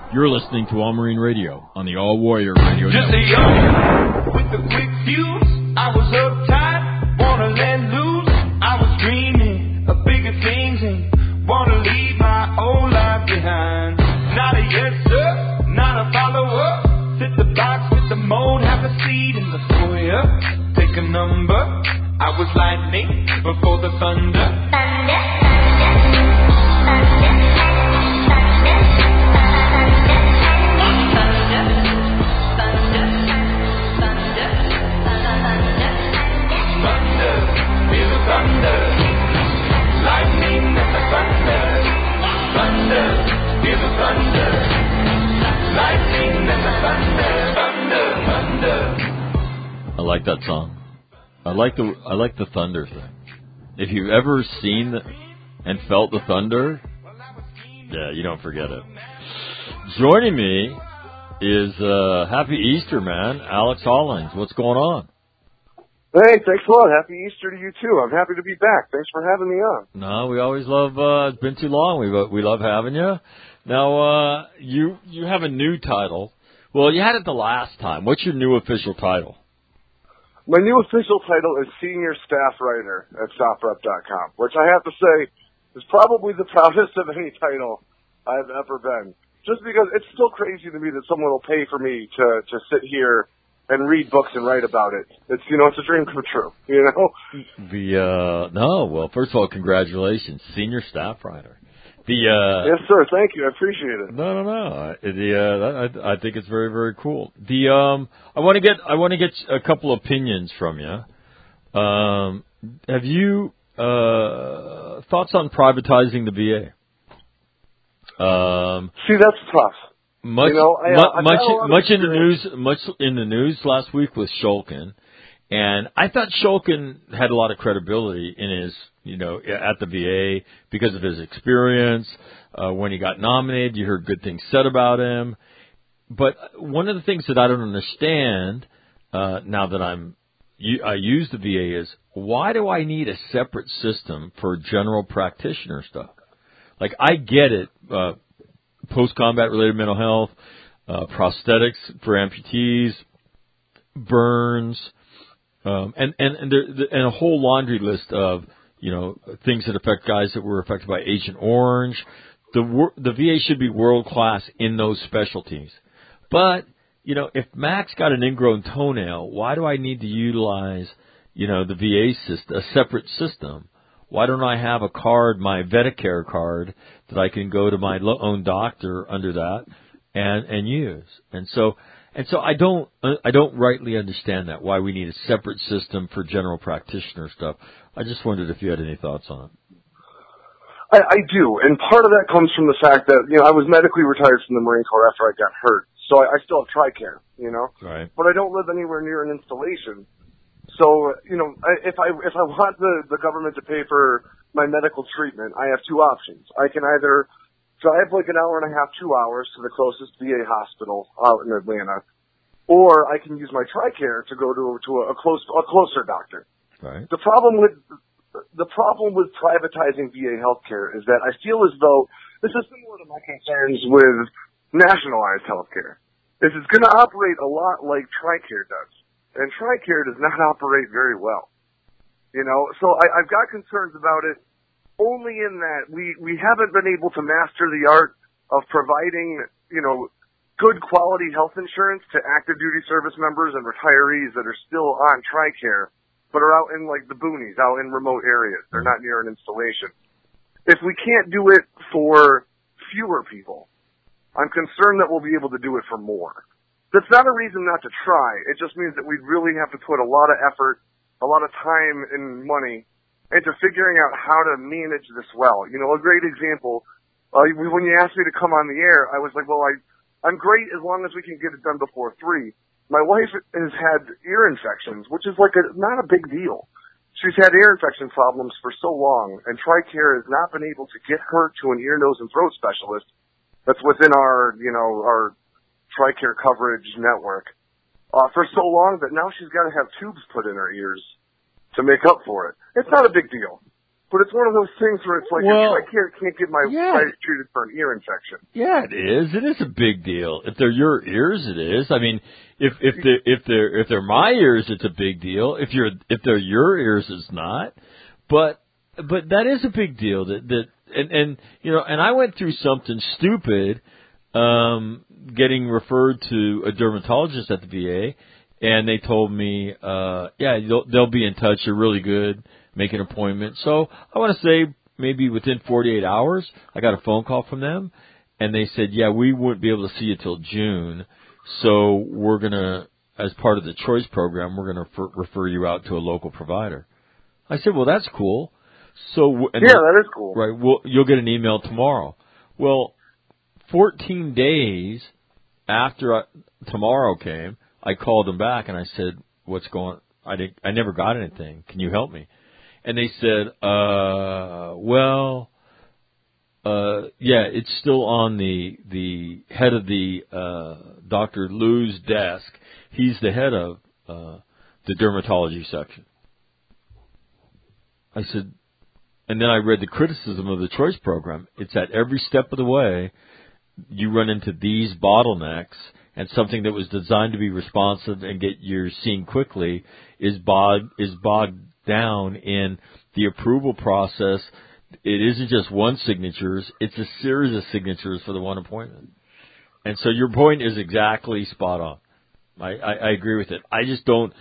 You're listening to All Marine Radio on the All Warrior Radio Just Network. a young with the quick fuse. I was uptight, wanna let loose. I was dreaming of bigger things and wanna leave my old life behind. Not a yes sir, not a follower. Fit the box, fit the mold, have a seat in the foyer. Take a number. I was lightning before the thunder. I like that song. I like the thunder thing. If you've ever seen and felt the thunder, yeah, you don't forget it. Joining me is Happy Easter, man, Alex Hollings. What's going on? Hey, thanks a lot. Happy Easter to you too. I'm happy to be back. Thanks for having me on. No, we always love. It's been too long. We love having you. Now you have a new title. Well, you had it the last time. What's your new official title? My new official title is Senior Staff Writer at StopRep.com, which I have to say is probably the proudest of any title I've ever been. Just because it's still crazy to me that someone will pay for me to sit here and read books and write about it. It's, it's a dream come true, Well, first of all, congratulations, Senior Staff Writer. Yes, sir. Thank you. I appreciate it. No. I think it's very, very cool. I want to get a couple opinions from you. Have you thoughts on privatizing the VA? See, that's tough. Much in the news last week with Shulkin, and I thought Shulkin had a lot of credibility in his, at the VA because of his experience. When he got nominated, you heard good things said about him. But one of the things that I don't understand now that I use the VA is, why do I need a separate system for general practitioner stuff? Like, I get it. Post-combat related mental health, prosthetics for amputees, burns, and a whole laundry list of, things that affect guys that were affected by Agent Orange. The VA should be world class in those specialties. But, if Mac's got an ingrown toenail, why do I need to utilize, the VA system, a separate system? Why don't I have a card, my Medicare card, that I can go to my own doctor under that and use? And so I don't rightly understand that, why we need a separate system for general practitioner stuff. I just wondered if you had any thoughts on it. I do, and part of that comes from the fact that, I was medically retired from the Marine Corps after I got hurt, so I still have TRICARE, Right. But I don't live anywhere near an installation. So, if I want the government to pay for my medical treatment, I have two options. I can either drive like an hour and a half, 2 hours to the closest VA hospital out in Atlanta, or I can use my TRICARE to go to a closer doctor. Right. The problem with privatizing VA healthcare is that I feel as though this is similar to my concerns with nationalized healthcare. This is going to operate a lot like TRICARE does. And TRICARE does not operate very well. So I've got concerns about it only in that we haven't been able to master the art of providing, good quality health insurance to active duty service members and retirees that are still on TRICARE, but are out in like the boonies, out in remote areas. They're not near an installation. If we can't do it for fewer people, I'm concerned that we'll be able to do it for more. That's not a reason not to try. It just means that we really have to put a lot of effort, a lot of time and money into figuring out how to manage this well. A great example, when you asked me to come on the air, I was like, well, I'm great as long as we can get it done before 3. My wife has had ear infections, which is not a big deal. She's had ear infection problems for so long, and TRICARE has not been able to get her to an ear, nose, and throat specialist that's within our TRICARE coverage network for so long that now she's got to have tubes put in her ears to make up for it. It's not a big deal. But it's one of those things where it's like, I can't get my wife treated for an ear infection. Yeah, it is. It is a big deal. If they're your ears, it is. I mean, if they're my ears, it's a big deal. If they're your ears, it's not. But that is a big deal. And I went through something stupid, getting referred to a dermatologist at the VA, and they told me, they'll be in touch. You're really good. Make an appointment. So I want to say maybe within 48 hours, I got a phone call from them, and they said, we wouldn't be able to see you till June, so we're going to, as part of the choice program, we're going to refer you out to a local provider. I said, well, that's cool. So that is cool. Right. Well, you'll get an email tomorrow. Well, 14 days after tomorrow came, I called them back and I said, what's going on? I never got anything. Can you help me? And they said, it's still on the head of the Dr. Lou's desk. He's the head of the dermatology section. I said, and then I read the criticism of the choice program. It's at every step of the way you run into these bottlenecks, and something that was designed to be responsive and get your seen quickly is bogged down in the approval process. It isn't just one signatures, it's a series of signatures for the one appointment. And so your point is exactly spot on. I agree with it. I just don't,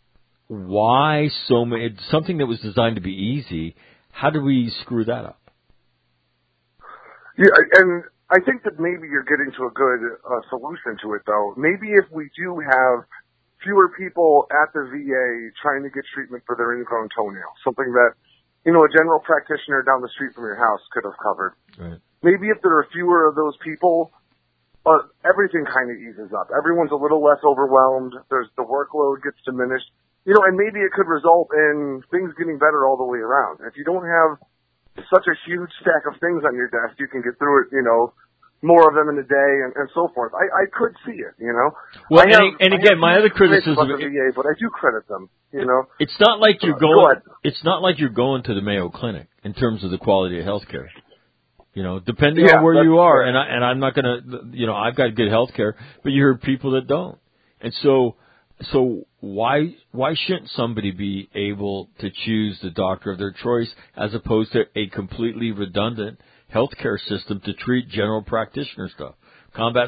why so many, something that was designed to be easy, how do we screw that up? Yeah, and I think that maybe you're getting to a good solution to it, though. Maybe if we do have fewer people at the VA trying to get treatment for their ingrown toenail, something that, a general practitioner down the street from your house could have covered. Right. Maybe if there are fewer of those people, everything kind of eases up. Everyone's a little less overwhelmed. The workload gets diminished. And maybe it could result in things getting better all the way around. If you don't have such a huge stack of things on your desk, you can get through it, more of them in a day and so forth. I could see it, Well, again, my other criticism about the VA, but I do credit them, It's not like you're going. It's not like you're going to the Mayo Clinic in terms of the quality of health care. Depending on where you are, and I'm not going to, I've got good health care, but you hear people that don't, and so why shouldn't somebody be able to choose the doctor of their choice as opposed to a completely redundant healthcare system to treat general practitioner stuff, combat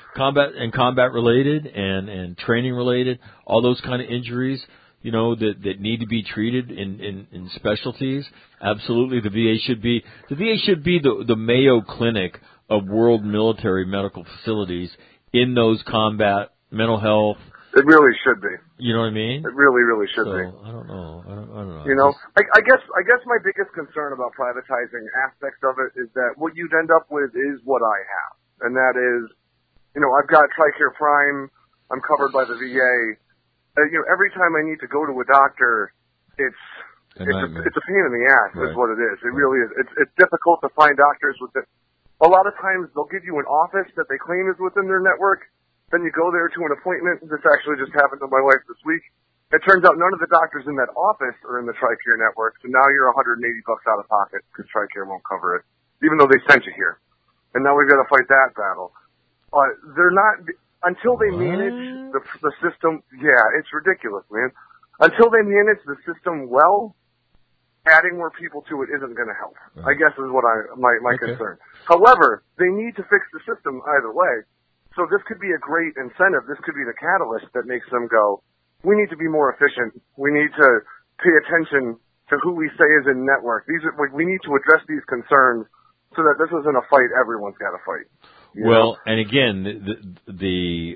related and training related, all those kind of injuries, that need to be treated in specialties. Absolutely, the VA should be the Mayo Clinic of world military medical facilities in those combat mental health. It really should be. You know what I mean? It really, really should be. I don't know. I guess my biggest concern about privatizing aspects of it is that what you'd end up with is what I have. And that is, I've got TRICARE Prime. I'm covered by the VA. Every time I need to go to a doctor, it's a pain in the ass, is what it is. It really is. It's difficult to find doctors with it. A lot of times they'll give you an office that they claim is within their network. Then you go there to an appointment. This actually just happened to my wife this week. It turns out none of the doctors in that office are in the TRICARE network, so now you're $180 out of pocket because TRICARE won't cover it, even though they sent you here. And now we've got to fight that battle. They're not until they manage the system. Yeah, it's ridiculous, man. Until they manage the system well, adding more people to it isn't going to help. I guess is what my concern. However, they need to fix the system either way. So this could be a great incentive. This could be the catalyst that makes them go, we need to be more efficient. We need to pay attention to who we say is in network. We need to address these concerns so that this isn't a fight everyone's got to fight. Well, and again, the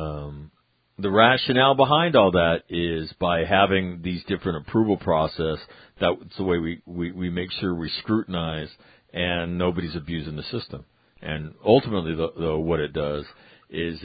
rationale behind all that is by having these different approval process, that's the way we make sure we scrutinize and nobody's abusing the system. And ultimately, though, what it does is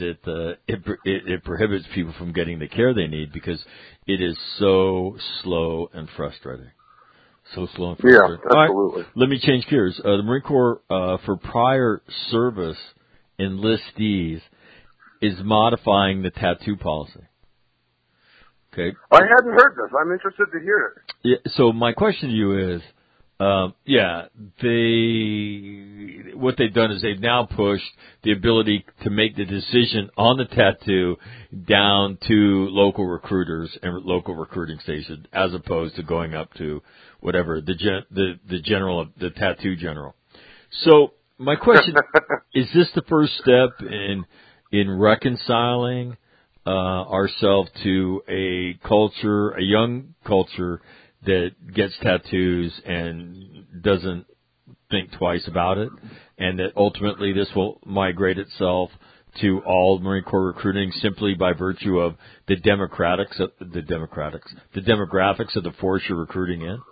it prohibits people from getting the care they need because it is so slow and frustrating. So slow and frustrating. Yeah, absolutely. Right, let me change gears. The Marine Corps, for prior service enlistees, is modifying the tattoo policy. Okay. I hadn't heard this. I'm interested to hear it. Yeah, so my question to you is, what they've done is they've now pushed the ability to make the decision on the tattoo down to local recruiters and local recruiting stations, as opposed to going up to whatever the tattoo general. So my question is: this the first step in reconciling ourselves to a young culture that gets tattoos and doesn't think twice about it, and that ultimately this will migrate itself to all Marine Corps recruiting simply by virtue of the demographics of the force you're recruiting in?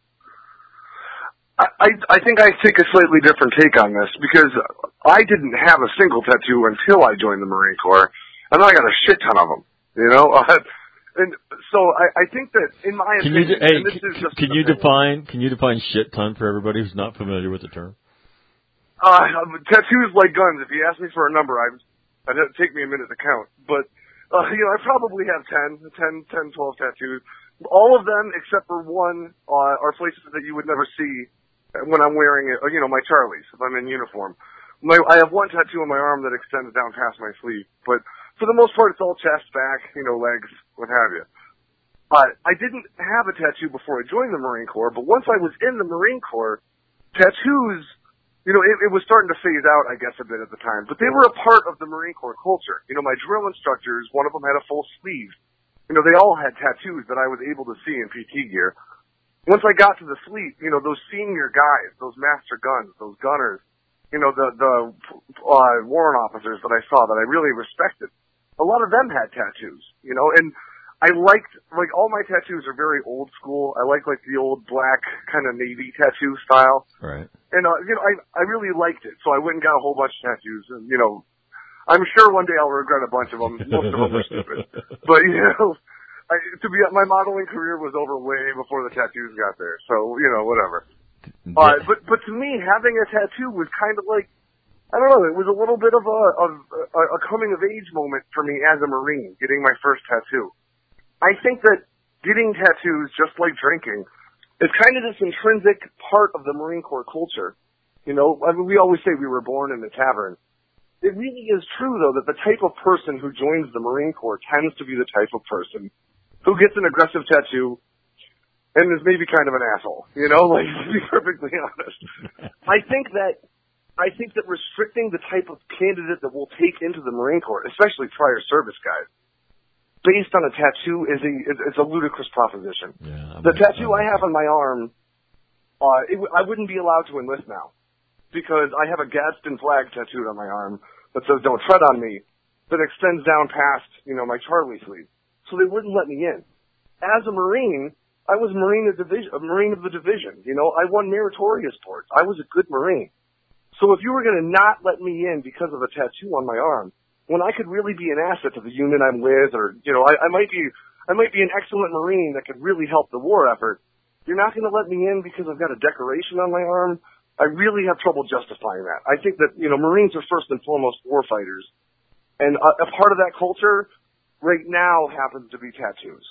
I think I take a slightly different take on this, because I didn't have a single tattoo until I joined the Marine Corps, and I got a shit ton of them, you know? And so I think that, in my opinion, can you define shit ton for everybody who's not familiar with the term? Tattoos like guns. If you ask me for a number, it'd take me a minute to count. But I probably have 12 tattoos. All of them, except for one, are places that you would never see when I'm wearing my Charlies, if I'm in uniform. I have one tattoo on my arm that extends down past my sleeve, but for the most part, it's all chest, back, legs, what have you. I didn't have a tattoo before I joined the Marine Corps, but once I was in the Marine Corps, tattoos, it was starting to phase out, I guess, a bit at the time, but they were a part of the Marine Corps culture. My drill instructors, one of them had a full sleeve. They all had tattoos that I was able to see in PT gear. Once I got to the fleet, those senior guys, those master guns, those gunners, the warrant officers that I saw that I really respected, a lot of them had tattoos, and I liked, all my tattoos are very old school. I like the old black kind of navy tattoo style. Right. And, I really liked it, so I went and got a whole bunch of tattoos, and, I'm sure one day I'll regret a bunch of them. Most of them were stupid. But, my modeling career was over way before the tattoos got there, so, whatever. But to me, having a tattoo was kind of like, I don't know, it was a little bit of a coming of age moment for me as a Marine, getting my first tattoo. I think that getting tattoos, just like drinking, is kind of this intrinsic part of the Marine Corps culture. We always say we were born in the tavern. It really is true, though, that the type of person who joins the Marine Corps tends to be the type of person who gets an aggressive tattoo and is maybe kind of an asshole, to be perfectly honest. I think that restricting the type of candidate that we'll take into the Marine Corps, especially prior service guys, based on a tattoo is a ludicrous proposition. Yeah, the tattoo I have on my arm, I wouldn't be allowed to enlist now, because I have a Gadsden flag tattooed on my arm that says "Don't tread on me," that extends down past my Charlie sleeve. So they wouldn't let me in. As a Marine, I was a Marine of the division. I won meritorious boards. I was a good Marine. So if you were going to not let me in because of a tattoo on my arm, when I could really be an asset to the unit I'm with, or I might be an excellent Marine that could really help the war effort, you're not going to let me in because I've got a decoration on my arm. I really have trouble justifying that. I think that Marines are first and foremost war fighters, and a part of that culture right now happens to be tattoos.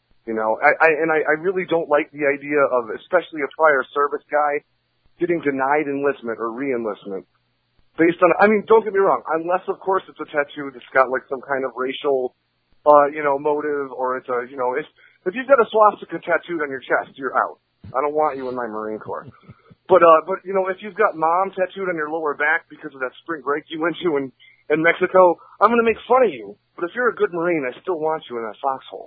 I really don't like the idea of, especially a prior service guy, getting denied enlistment or re-enlistment. Based on, don't get me wrong, unless of course it's a tattoo that's got some kind of racial, motive, or it's if you've got a swastika tattooed on your chest, you're out. I don't want you in my Marine Corps. But if you've got mom tattooed on your lower back because of that spring break you went to in Mexico, I'm gonna make fun of you. But if you're a good Marine, I still want you in that foxhole,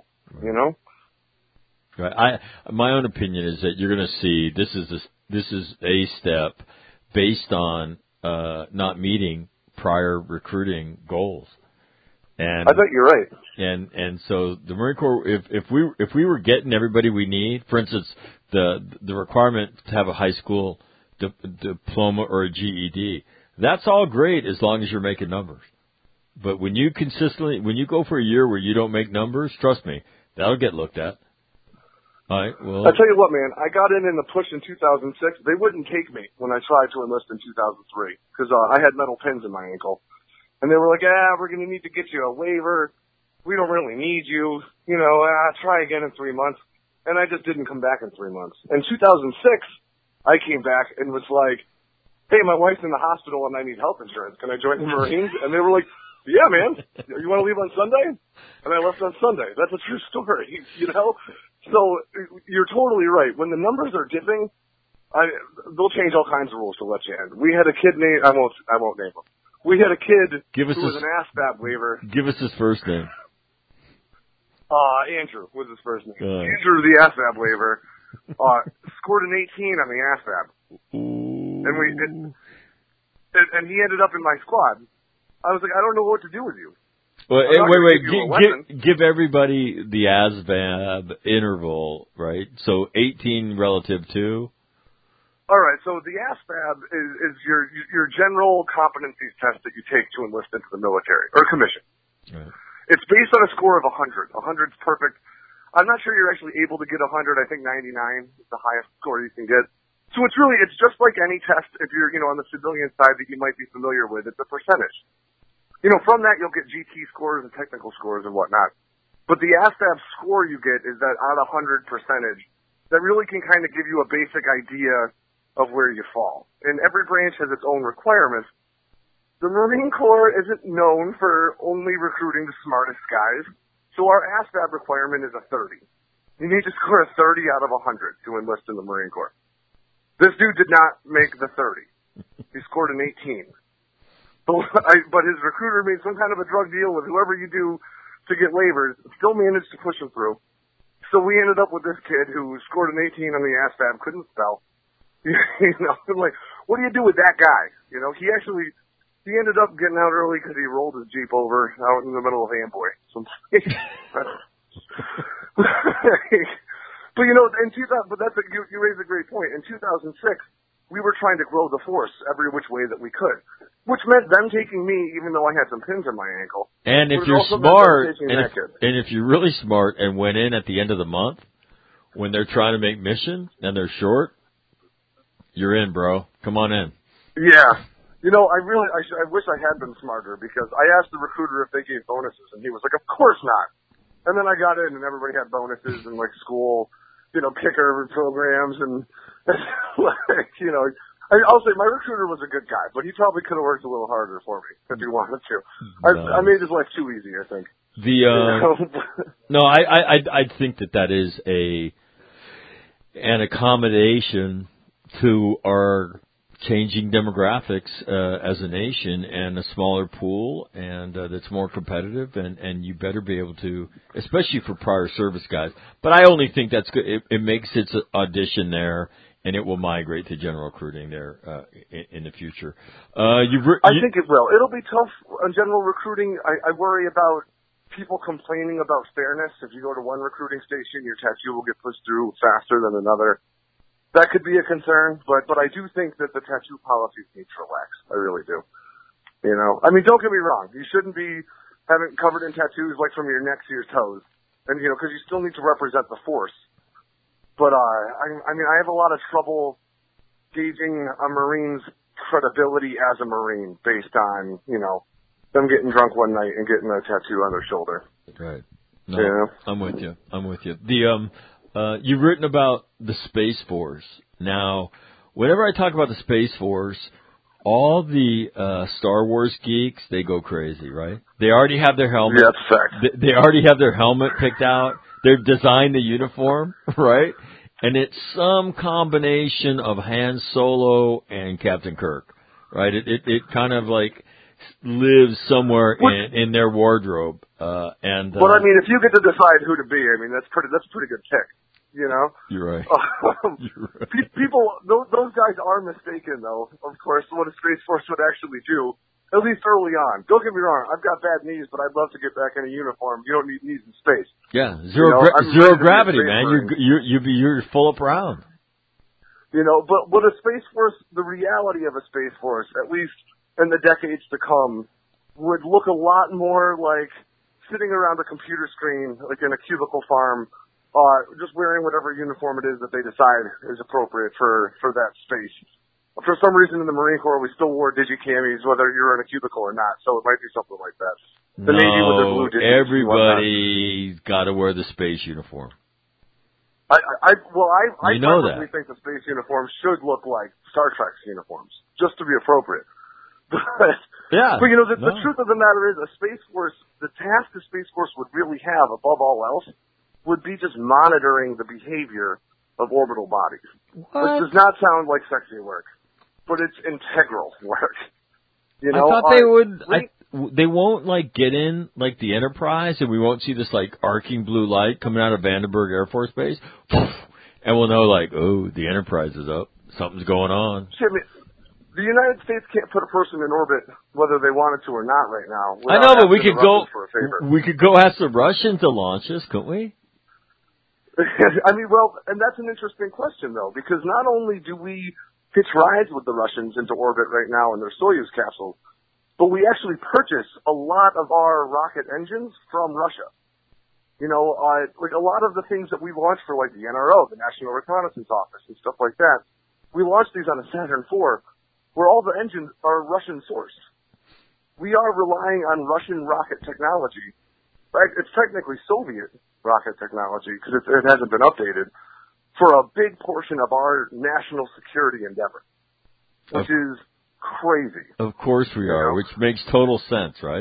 Right. My own opinion is that you're gonna see this is a step based on not meeting prior recruiting goals. And I bet you're right. And so the Marine Corps, if we were getting everybody we need, for instance, the requirement to have a high school diploma or a GED, that's all great as long as you're making numbers. But when you go for a year where you don't make numbers, trust me, that'll get looked at. All right, well, I tell you what, man, I got in the push in 2006. They wouldn't take me when I tried to enlist in 2003 because I had metal pins in my ankle. And they were like, we're going to need to get you a waiver. We don't really need you. Try again in 3 months. And I just didn't come back in 3 months. In 2006, I came back and was like, hey, my wife's in the hospital and I need health insurance. Can I join the Marines? And they were like, yeah, man. You want to leave on Sunday? And I left on Sunday. That's a true story, you know? So you're totally right. When the numbers are dipping, they'll change all kinds of rules to let you in. We had a kid named, I won't name him. We had a kid who was an ASVAB waiver. Give us his first name. Andrew was his first name. Andrew, the ASVAB waiver, scored an 18 on the ASVAB. And he ended up in my squad. I was like, I don't know what to do with you. Well, wait. Give everybody the ASVAB interval, right? So 18 relative to? All right, so the ASVAB is your general competencies test that you take to enlist into the military, or commission. Right. It's based on a score of 100. 100's perfect. I'm not sure you're actually able to get 100. I think 99 is the highest score you can get. So it's just like any test if you're, on the civilian side that you might be familiar with. It's a percentage. From that you'll get GT scores and technical scores and whatnot. But the ASVAB score you get is that out of 100 percentage that really can kind of give you a basic idea of where you fall. And every branch has its own requirements. The Marine Corps isn't known for only recruiting the smartest guys, so our ASVAB requirement is a 30. You need to score a 30 out of 100 to enlist in the Marine Corps. This dude did not make the 30. He scored an 18. But his recruiter made some kind of a drug deal with whoever you do to get waivers, still managed to push him through. So we ended up with this kid who scored an 18 on the ASVAB, couldn't spell. I'm like, what do you do with that guy? He ended up getting out early because he rolled his Jeep over out in the middle of Amboy. But you raised a great point. In 2006, we were trying to grow the force every which way that we could, which meant them taking me, even though I had some pins in my ankle. And if you're smart, and if you're really smart and went in at the end of the month when they're trying to make mission and they're short, you're in, bro. Come on in. Yeah. I wish I had been smarter because I asked the recruiter if they gave bonuses and he was like, of course not. And then I got in and everybody had bonuses and like school, kicker programs and I'll say my recruiter was a good guy, but he probably could have worked a little harder for me if he wanted to. I made his life too easy, I think. No, I think that is an accommodation to our changing demographics as a nation and a smaller pool and that's more competitive and you better be able to, especially for prior service guys. But I only think that's good. It makes its audition there and it will migrate to general recruiting there in the future. I think it will. It'll be tough on general recruiting. I worry about people complaining about fairness. If you go to one recruiting station, your tattoo will get pushed through faster than another. That could be a concern, but I do think that the tattoo policies need to relax. I really do. Don't get me wrong. You shouldn't be having covered in tattoos like from your neck to your toes, and because you still need to represent the force. But I have a lot of trouble gauging a Marine's credibility as a Marine based on them getting drunk one night and getting a tattoo on their shoulder. Right. No, I'm with you. You've written about the Space Force. Now, whenever I talk about the Space Force, all the Star Wars geeks, they go crazy, right? They already have their helmet. Yeah, that's fact. They already have their helmet picked out. They've designed the uniform, right? And it's some combination of Han Solo and Captain Kirk, right? It kind of like lives somewhere in their wardrobe. But if you get to decide who to be, that's a pretty good pick. You're right. You're right. People, those guys are mistaken, though. Of course, what a Space Force would actually do, at least early on. Don't get me wrong. I've got bad knees, but I'd love to get back in a uniform. You don't need knees in space. Yeah, zero gravity, man. You're full up around. But a Space Force, the reality of a Space Force, at least in the decades to come, would look a lot more like sitting around a computer screen, like in a cubicle farm, just wearing whatever uniform it is that they decide is appropriate for that space. For some reason in the Marine Corps, we still wore digicamis, whether you're in a cubicle or not, so it might be something like that. The Navy with their blue digits. Everybody's got to wear the space uniform. I that. think the space uniforms should look like Star Trek's uniforms, just to be appropriate. But but the truth of the matter is, a Space Force, the task the Space Force would really have, above all else, would be just monitoring the behavior of orbital bodies. Which does not sound like sexy work, but it's integral work. I thought they would. They won't get in like the Enterprise, and we won't see this arcing blue light coming out of Vandenberg Air Force Base, and we'll know the Enterprise is up, something's going on. The United States can't put a person in orbit whether they wanted to or not right now. I know, but we could go. We could go ask the Russians to launch us, couldn't we? And that's an interesting question though, because not only do we hitch rides with the Russians into orbit right now in their Soyuz capsules, but we actually purchase a lot of our rocket engines from Russia. A lot of the things that we launched for the NRO, the National Reconnaissance Office, and stuff like that, we launched these on a Saturn IV, where all the engines are Russian sourced. We are relying on Russian rocket technology. Right? It's technically Soviet rocket technology because it hasn't been updated for a big portion of our national security endeavor, which is crazy. Of course we are, which makes total sense, right?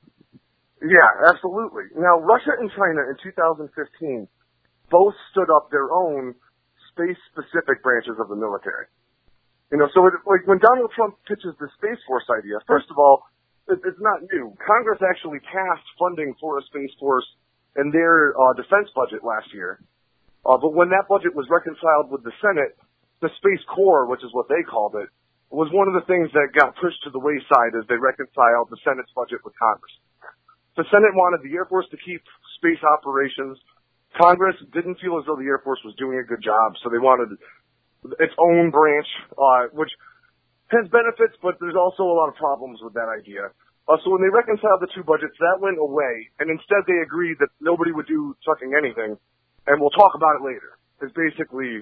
Yeah, absolutely. Now, Russia and China in 2015 both stood up their own space-specific branches of the military. So when Donald Trump pitches the Space Force idea, first of all, it's not new. Congress actually passed funding for a Space Force in their defense budget last year. But when that budget was reconciled with the Senate, the Space Corps, which is what they called it, was one of the things that got pushed to the wayside as they reconciled the Senate's budget with Congress. The Senate wanted the Air Force to keep space operations. Congress didn't feel as though the Air Force was doing a good job, so they wanted its own branch, which has benefits, but there's also a lot of problems with that idea. So when they reconciled the two budgets, that went away, and instead they agreed that nobody would do fucking anything, and we'll talk about it later. It's basically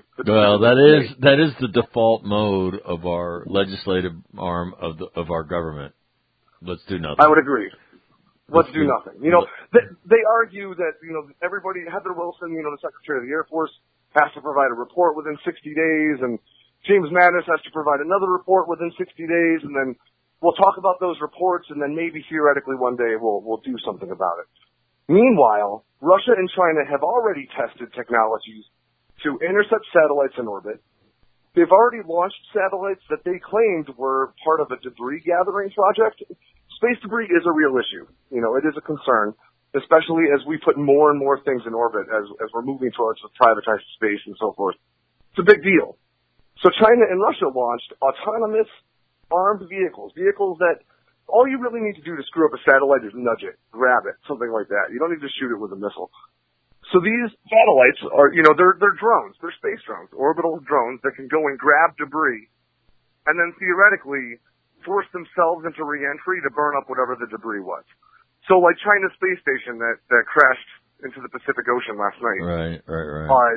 that is the default mode of our legislative arm of our government. Let's do nothing. I would agree. Let's do nothing. They argue that everybody, Heather Wilson, the Secretary of the Air Force, has to provide a report within 60 days, and James Mattis has to provide another report within 60 days, and then we'll talk about those reports, and then maybe theoretically one day we'll do something about it. Meanwhile, Russia and China have already tested technologies to intercept satellites in orbit. They've already launched satellites that they claimed were part of a debris gathering project. Space debris is a real issue. It is a concern, especially as we put more and more things in orbit as we're moving towards privatized space and so forth. It's a big deal. So China and Russia launched autonomous armed vehicles that all you really need to do to screw up a satellite is nudge it, grab it, something like that. You don't need to shoot it with a missile. So these satellites are, they're drones. They're space drones, orbital drones that can go and grab debris and then theoretically force themselves into reentry to burn up whatever the debris was. So like China's space station that crashed into the Pacific Ocean last night. Right.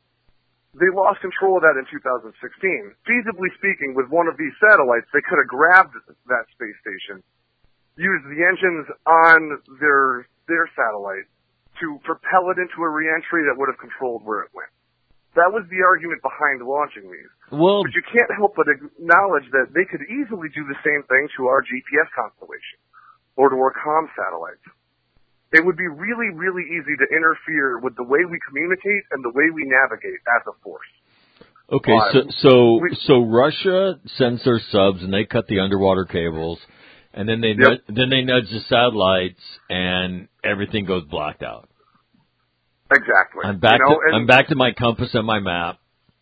They lost control of that in 2016. Feasibly speaking, with one of these satellites, they could have grabbed that space station, used the engines on their satellite, to propel it into a reentry that would have controlled where it went. That was the argument behind launching these. Well, but you can't help but acknowledge that they could easily do the same thing to our GPS constellation or to our comm satellites. It would be really, really easy to interfere with the way we communicate and the way we navigate as a force. Okay, so Russia sends their subs and they cut the underwater cables, and then they nudge the satellites and everything goes blacked out. Exactly. I'm back to my compass and my map.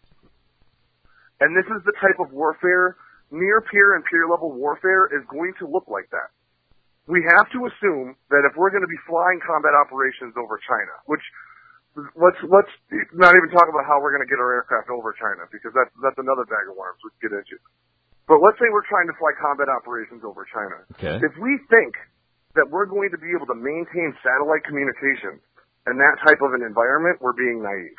And this is the type of warfare, near peer and peer level warfare is going to look like that. We have to assume that if we're going to be flying combat operations over China, which let's not even talk about how we're going to get our aircraft over China, because that's another bag of worms we can get into. But let's say we're trying to fly combat operations over China. Okay. If we think that we're going to be able to maintain satellite communications in that type of an environment, we're being naive.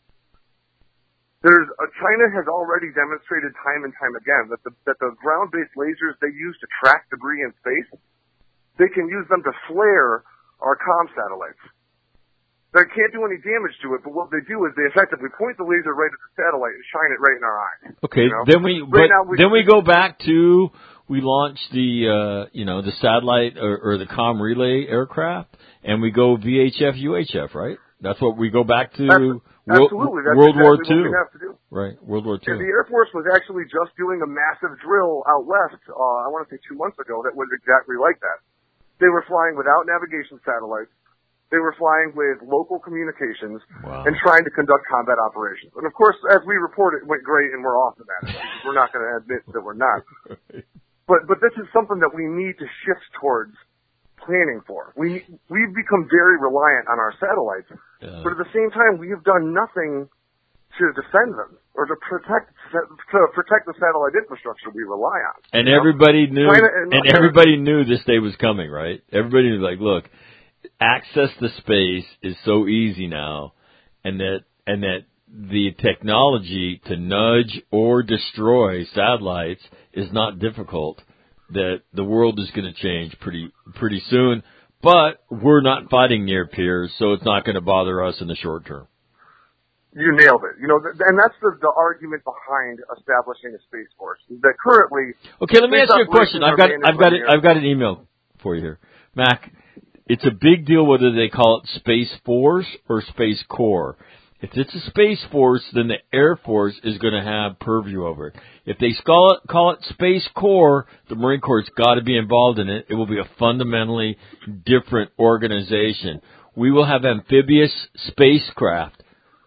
China has already demonstrated time and time again that the ground-based lasers they use to track debris in space, they can use them to flare our comm satellites. They can't do any damage to it, but what they do is they effectively point the laser right at the satellite and shine it right in our eye. Okay, you know? then we go back to we launched the satellite or the comm relay aircraft, and we go VHF UHF, right? That's what we go back to. Absolutely, that's World War exactly II. what we have to do. Right, World War II. And the Air Force was actually just doing a massive drill out west. I want to say 2 months ago that was exactly like that. They were flying without navigation satellites. They were flying with local communications and trying to conduct combat operations. And of course, as we reported, it went great and we're off of that. We're not going to admit that we're not. But this is something that we need to shift towards planning for. We've become very reliant on our satellites, but at the same time, we have done nothing to defend them or to protect the satellite infrastructure we rely on. And everybody knew, everybody knew this day was coming, right? Everybody was like, look, access to space is so easy now, and that the technology to nudge or destroy satellites is not difficult, that the world is going to change pretty soon, but we're not fighting near peers, so it's not going to bother us in the short term. You nailed it. And that's the argument behind establishing a space force. Is that currently? Okay, let me ask you a question. I've got an email for you here, Mac. It's a big deal whether they call it Space Force or Space Corps. If it's a Space Force, then the Air Force is going to have purview over it. If they call it Space Corps, the Marine Corps has got to be involved in it. It will be a fundamentally different organization. We will have amphibious spacecraft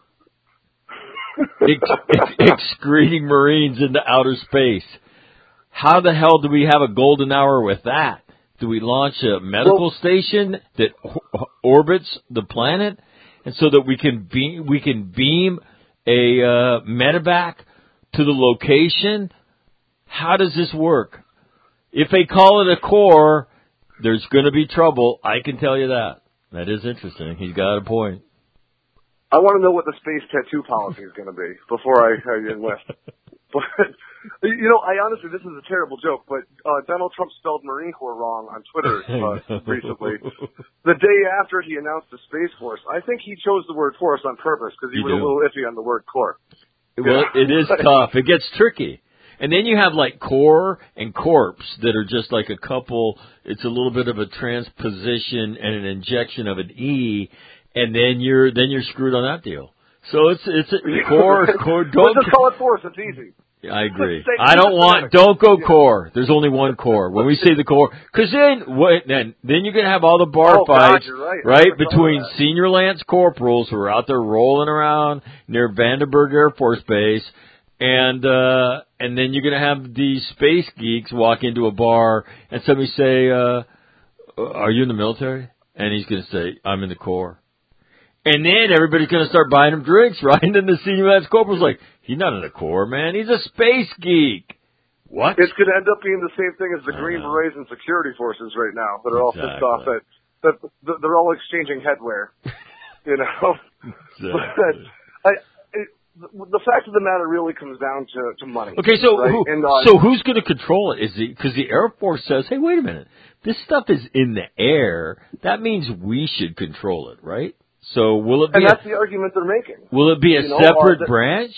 excreting Marines into outer space. How the hell do we have a golden hour with that? Do we launch a medical station that orbits the planet, and so that we can beam a medevac to the location? How does this work? If they call it a corps, there's going to be trouble. I can tell you that. That is interesting. He's got a point. I want to know what the space tattoo policy is going to be before I enlist. But, I honestly, this is a terrible joke, but Donald Trump spelled Marine Corps wrong on Twitter recently. The day after he announced the Space Force, I think he chose the word force on purpose because he was a little iffy on the word corps. Well, it is tough. It gets tricky. And then you have like corps and corpse that are just like a couple, it's a little bit of a transposition and an injection of an E, and then you're screwed on that deal. So it's a core. Let's just call it force. It's easy. I agree. Don't go core. There's only one core. When we say the core, because then you're going to have all the bar fights, right, between senior lance corporals who are out there rolling around near Vandenberg Air Force Base, and then you're going to have these space geeks walk into a bar and somebody say, "Are you in the military?" And he's going to say, "I'm in the Corps." And then everybody's going to start buying him drinks, right? And then the senior lance corporal's like, he's not in the Corps, man. He's a space geek. What? It's going to end up being the same thing as the Green Berets and security forces right now that are all pissed off that they're all exchanging headwear. Exactly. But the fact of the matter really comes down to money. Okay, so right? So who's going to control it? Because the Air Force says, hey, wait a minute. This stuff is in the air. That means we should control it, right? So will it be? And that's the argument they're making. Will it be a separate branch?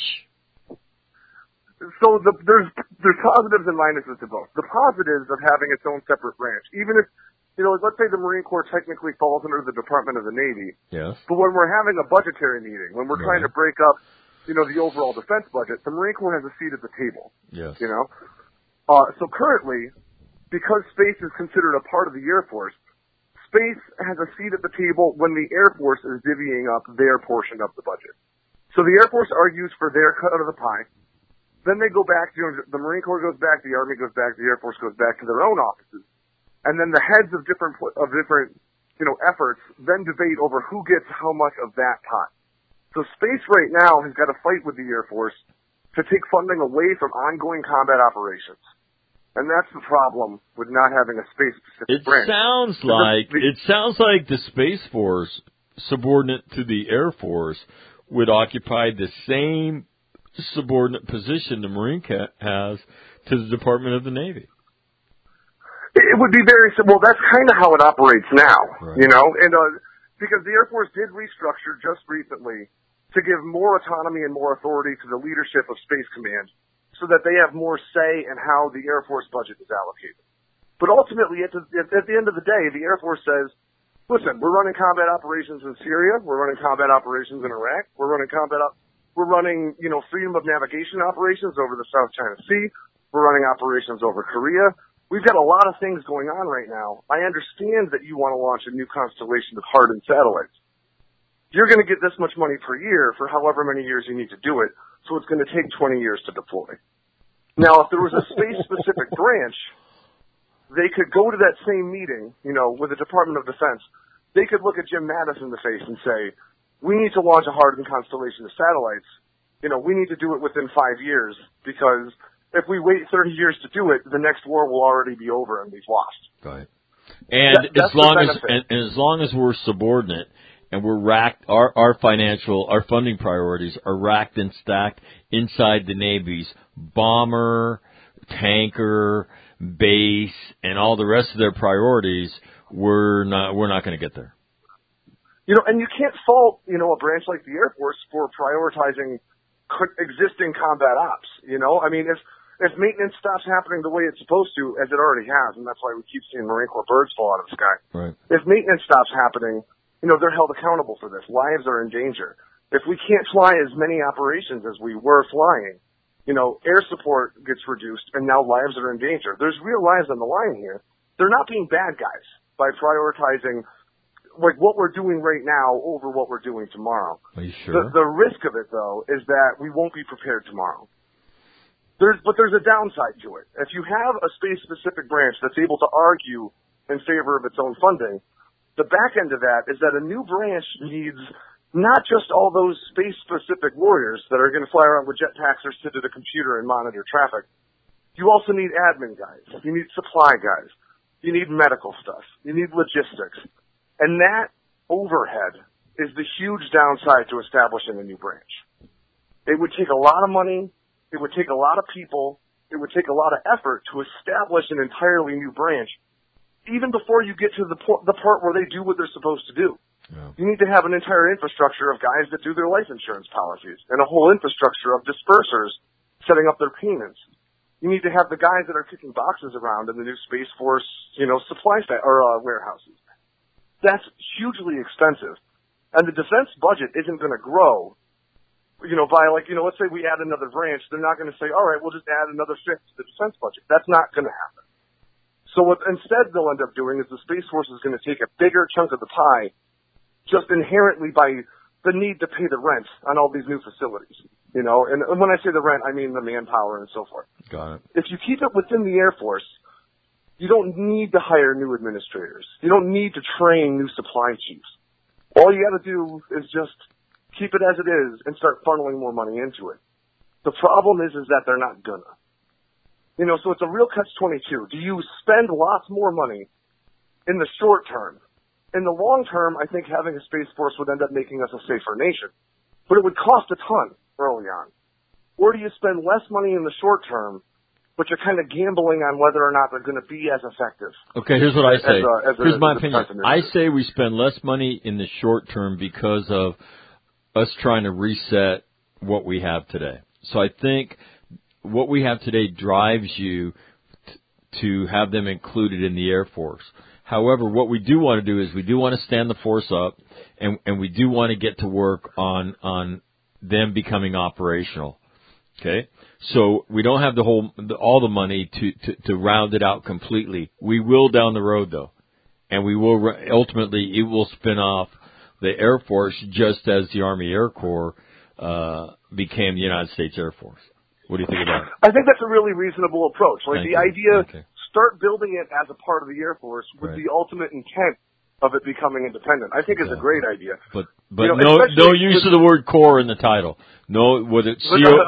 So there's positives and minuses to both. The positives of having its own separate branch, even if let's say the Marine Corps technically falls under the Department of the Navy. Yes. But when we're having a budgetary meeting, when we're trying to break up, the overall defense budget, the Marine Corps has a seat at the table. Yes. So currently, because space is considered a part of the Air Force, space has a seat at the table when the Air Force is divvying up their portion of the budget. So the Air Force argues for their cut of the pie. Then they go back, the Marine Corps goes back, the Army goes back, the Air Force goes back to their own offices. And then the heads of different efforts then debate over who gets how much of that pot. So space right now has got to fight with the Air Force to take funding away from ongoing combat operations. And that's the problem with not having a space-specific branch. It sounds like the Space Force, subordinate to the Air Force, would occupy the same subordinate position the Marine has to the Department of the Navy. It would be very simple. That's kind of how it operates now, right. And because the Air Force did restructure just recently to give more autonomy and more authority to the leadership of Space Command so that they have more say in how the Air Force budget is allocated. But ultimately, at the end of the day, the Air Force says, listen, we're running combat operations in Syria, we're running combat operations in Iraq, we're running freedom of navigation operations over the South China Sea, we're running operations over Korea. We've got a lot of things going on right now. I understand that you want to launch a new constellation of hardened satellites. You're going to get this much money per year for however many years you need to do it, so it's going to take 20 years to deploy. Now, if there was a space-specific branch, they could go to that same meeting, with the Department of Defense. They could look at Jim Mattis in the face and say, we need to launch a hardened constellation of satellites. We need to do it within 5 years because if we wait 30 years to do it, the next war will already be over and we've lost. Right. And as long as we're subordinate and we're racked, our funding priorities are racked and stacked inside the Navy's bomber, tanker, base, and all the rest of their priorities, we're not going to get there. And you can't fault, a branch like the Air Force for prioritizing existing combat ops. If maintenance stops happening the way it's supposed to, as it already has, and that's why we keep seeing Marine Corps birds fall out of the sky. Right. If maintenance stops happening, they're held accountable for this. Lives are in danger. If we can't fly as many operations as we were flying, air support gets reduced, and now lives are in danger. There's real lives on the line here. They're not being bad guys by prioritizing what we're doing right now over what we're doing tomorrow. Are you sure? The risk of it, though, is that we won't be prepared tomorrow. But there's a downside to it. If you have a space-specific branch that's able to argue in favor of its own funding, the back end of that is that a new branch needs not just all those space-specific warriors that are going to fly around with jetpacks or sit at a computer and monitor traffic. You also need admin guys. You need supply guys. You need medical stuff. You need logistics. And that overhead is the huge downside to establishing a new branch. It would take a lot of money. It would take a lot of people. It would take a lot of effort to establish an entirely new branch, even before you get to the part where they do what they're supposed to do. Yeah. You need to have an entire infrastructure of guys that do their life insurance policies and a whole infrastructure of dispersers setting up their payments. You need to have the guys that are kicking boxes around in the new Space Force, warehouses. That's hugely expensive. And the defense budget isn't going to grow, let's say we add another branch. They're not going to say, all right, we'll just add another fifth to the defense budget. That's not going to happen. So what instead they'll end up doing is the Space Force is going to take a bigger chunk of the pie just inherently by the need to pay the rent on all these new facilities. And when I say the rent, I mean the manpower and so forth. Got it. If you keep it within the Air Force, you don't need to hire new administrators. You don't need to train new supply chiefs. All you got to do is just keep it as it is and start funneling more money into it. The problem is that they're not gonna. So it's a real catch-22. Do you spend lots more money in the short term? In the long term, I think having a Space Force would end up making us a safer nation. But it would cost a ton early on. Or do you spend less money in the short term, but you're kind of gambling on whether or not they're going to be as effective? Okay, here's what I say. Here's my opinion. I say we spend less money in the short term because of us trying to reset what we have today. So I think what we have today drives you to have them included in the Air Force. However, what we do want to do is we do want to stand the force up, and we do want to get to work on them becoming operational. Okay? So we don't have all the money to round it out completely. We will down the road, though. And we will ultimately, it will spin off the Air Force just as the Army Air Corps became the United States Air Force. What do you think about it? I think that's a really reasonable approach. Start building it as a part of the Air Force with the ultimate intent of it becoming independent. I think is a great idea. But no use of the word core in the title. No, whether it's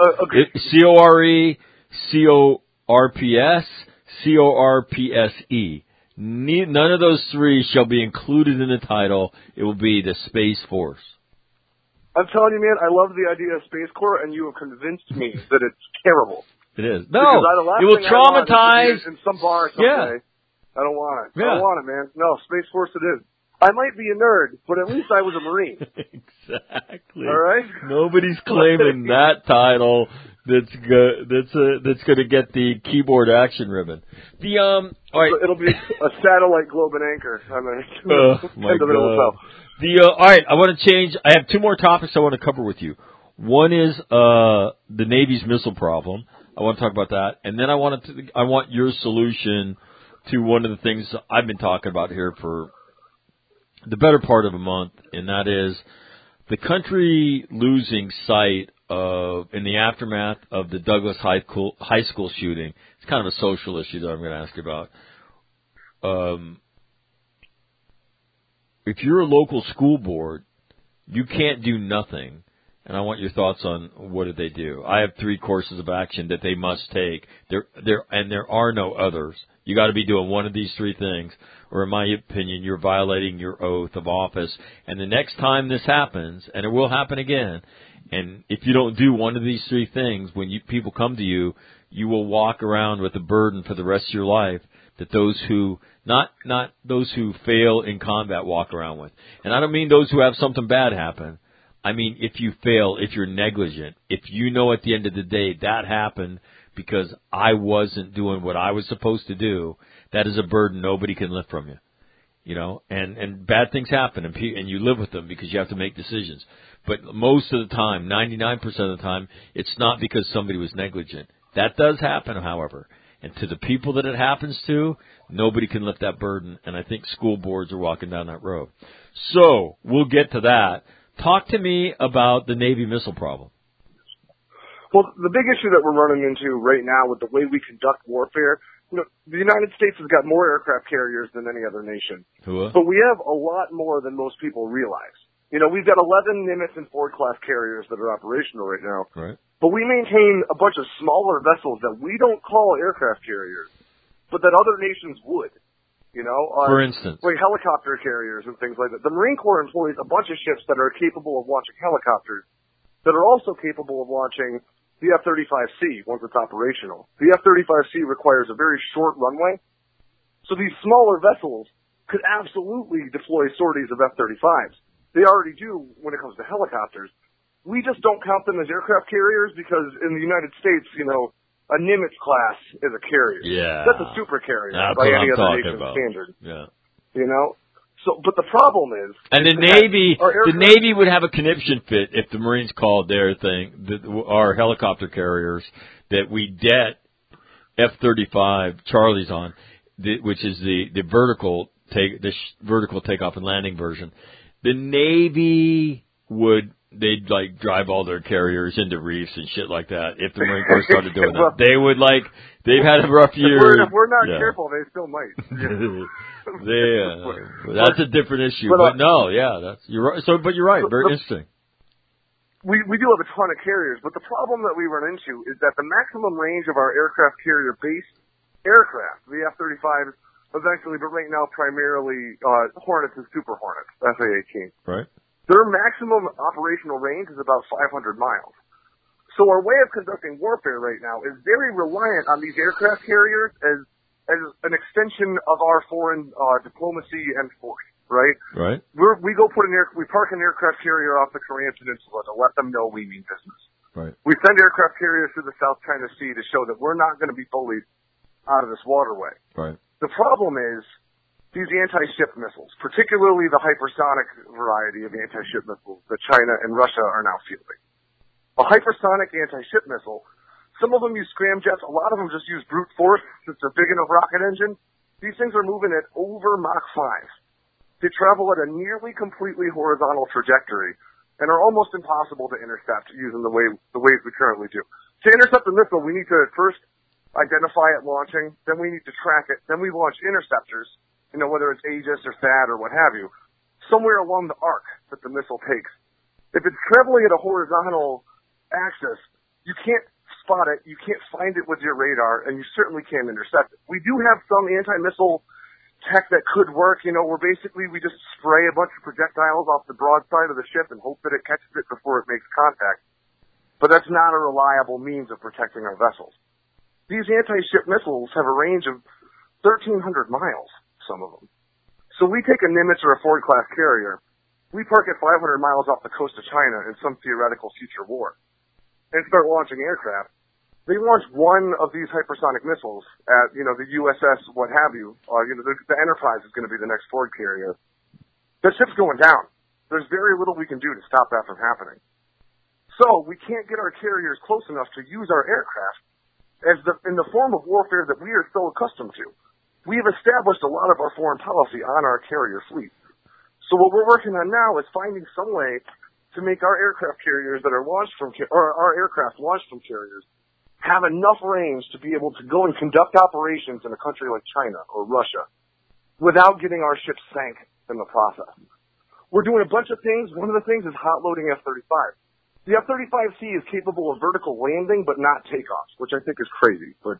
C-O-R-E, C-O-R-P-S, C-O-R-P-S-E. None of those three shall be included in the title. It will be the Space Force. I'm telling you, man, I love the idea of Space Corps, and you have convinced me that it's terrible. It is. No, it will traumatize. In some bar someday. Yeah. I don't want it. Yeah. I don't want it, man. No, Space Force it is. I might be a nerd, but at least I was a Marine. Exactly. All right? Nobody's claiming that title that's going to get the keyboard action ribbon. All right. It'll be a satellite globe and anchor. My God. All right, I want to change. I have two more topics I want to cover with you. One is the Navy's missile problem. I want to talk about that, and then I want your solution to one of the things I've been talking about here for the better part of a month, and that is the country losing sight of, in the aftermath of the Douglas High School shooting. It's kind of a social issue that I'm going to ask you about. If you're a local school board, you can't do nothing. And I want your thoughts on what did they do. I have 3 courses of action that they must take. There are no others. You got to be doing one of these 3 things, or in my opinion, you're violating your oath of office. And the next time this happens, and it will happen again, and if you don't do one of these 3 things, when people come to you, you will walk around with a burden for the rest of your life that those who, not those who fail in combat walk around with. And I don't mean those who have something bad happen. I mean, if you fail, if you're negligent, if you know at the end of the day that happened because I wasn't doing what I was supposed to do, that is a burden nobody can lift from you. You know, and bad things happen, and you live with them because you have to make decisions. But most of the time, 99% of the time, it's not because somebody was negligent. That does happen, however. And to the people that it happens to, nobody can lift that burden, and I think school boards are walking down that road. So, we'll get to that. Talk to me about the Navy missile problem. Well, the big issue that we're running into right now with the way we conduct warfare, the United States has got more aircraft carriers than any other nation. But we have a lot more than most people realize. We've got 11 Nimitz and Ford-class carriers that are operational right now. Right. But we maintain a bunch of smaller vessels that we don't call aircraft carriers, but that other nations would. For instance, like helicopter carriers and things like that. The Marine Corps employs a bunch of ships that are capable of launching helicopters that are also capable of launching the F-35C once it's operational. The F-35C requires a very short runway, so these smaller vessels could absolutely deploy sorties of F-35s. They already do when it comes to helicopters. We just don't count them as aircraft carriers because in the United States, a Nimitz class is a carrier. Yeah. That's a super carrier by any other nation's standard. Yeah. So, but the problem is, and the Navy would have a conniption fit if the Marines called their thing, our helicopter carriers that we debt F-35 Charlies on, which is the vertical takeoff and landing version. The Navy they'd drive all their carriers into reefs and shit like that if the Marine Corps started doing that. They would they've had a rough year. If we're not careful, they still might. That's a different issue. But you're right. But you're right. Very interesting. We do have a ton of carriers, but the problem that we run into is that the maximum range of our aircraft carrier base aircraft, the F-35 eventually, but right now primarily Hornets and Super Hornets, FA-18. Right. Their maximum operational range is about 500 miles. So our way of conducting warfare right now is very reliant on these aircraft carriers as an extension of our foreign diplomacy and force, right? Right. We park an aircraft carrier off the Korean Peninsula to let them know we mean business. Right. We send aircraft carriers through the South China Sea to show that we're not going to be bullied out of this waterway. Right. The problem is these anti-ship missiles, particularly the hypersonic variety of anti-ship missiles that China and Russia are now fielding. A hypersonic anti-ship missile, some of them use scramjets, a lot of them just use brute force. It's a big enough rocket engine. These things are moving at over Mach 5. They travel at a nearly completely horizontal trajectory and are almost impossible to intercept using the ways we currently do. To intercept a missile, we need to first identify it launching, then we need to track it, then we launch interceptors, whether it's Aegis or THAAD or what have you, somewhere along the arc that the missile takes. If it's traveling at a horizontal axis, you can't spot it, you can't find it with your radar, and you certainly can't intercept it. We do have some anti-missile tech that could work, where basically we just spray a bunch of projectiles off the broadside of the ship and hope that it catches it before it makes contact. But that's not a reliable means of protecting our vessels. These anti-ship missiles have a range of 1,300 miles. Some of them. So we take a Nimitz or a Ford-class carrier, we park it 500 miles off the coast of China in some theoretical future war, and start launching aircraft. They launch one of these hypersonic missiles at, the USS, what have you. The Enterprise is going to be the next Ford carrier. The ship's going down. There's very little we can do to stop that from happening. So we can't get our carriers close enough to use our aircraft in the form of warfare that we are so accustomed to. We have established a lot of our foreign policy on our carrier fleet. So what we're working on now is finding some way to make our aircraft carriers that are launched from, or our aircraft launched from carriers have enough range to be able to go and conduct operations in a country like China or Russia without getting our ships sank in the process. We're doing a bunch of things. One of the things is hot loading F-35. The F-35C is capable of vertical landing but not takeoffs, which I think is crazy. But,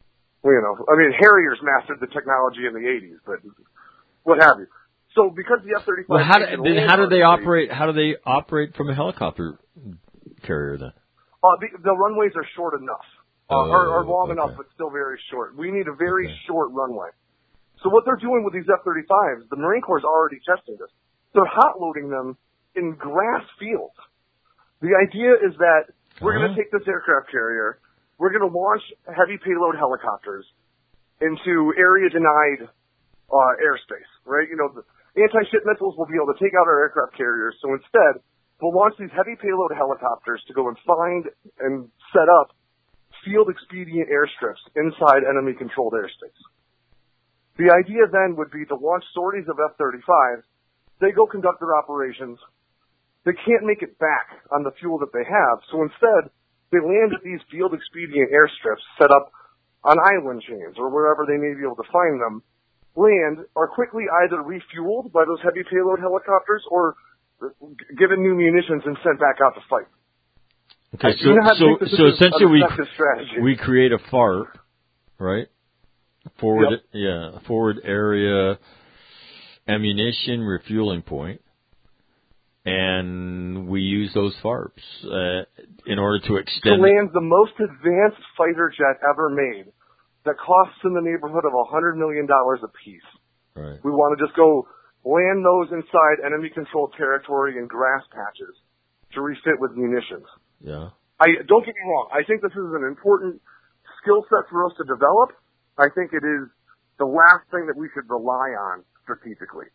Harriers mastered the technology in the 80s, but what have you. So because the F-35... Well, how do they operate? How do they operate from a helicopter carrier then? The runways are short enough, are long enough, but still very short. We need a very short runway. So what they're doing with these F-35s, the Marine Corps is already testing this. They're hot loading them in grass fields. The idea is that we're going to take this aircraft carrier, we're going to launch heavy payload helicopters into area-denied airspace, right? The anti-ship missiles will be able to take out our aircraft carriers, so instead, we'll launch these heavy payload helicopters to go and find and set up field-expedient airstrips inside enemy-controlled airspace. The idea then would be to launch sorties of F-35s. They go conduct their operations. They can't make it back on the fuel that they have, so instead, they land at these field-expedient airstrips set up on island chains or wherever they may be able to find them, land, are quickly either refueled by those heavy payload helicopters or given new munitions and sent back out to fight. Okay, so essentially we create a FARP, right? Forward area ammunition refueling point, and we use those FARPs in order to extend... To land the most advanced fighter jet ever made that costs in the neighborhood of $100 million a piece. Right. We want to just go land those inside enemy-controlled territory in grass patches to refit with munitions. Yeah. Don't get me wrong. I think this is an important skill set for us to develop. I think it is the last thing that we should rely on strategically.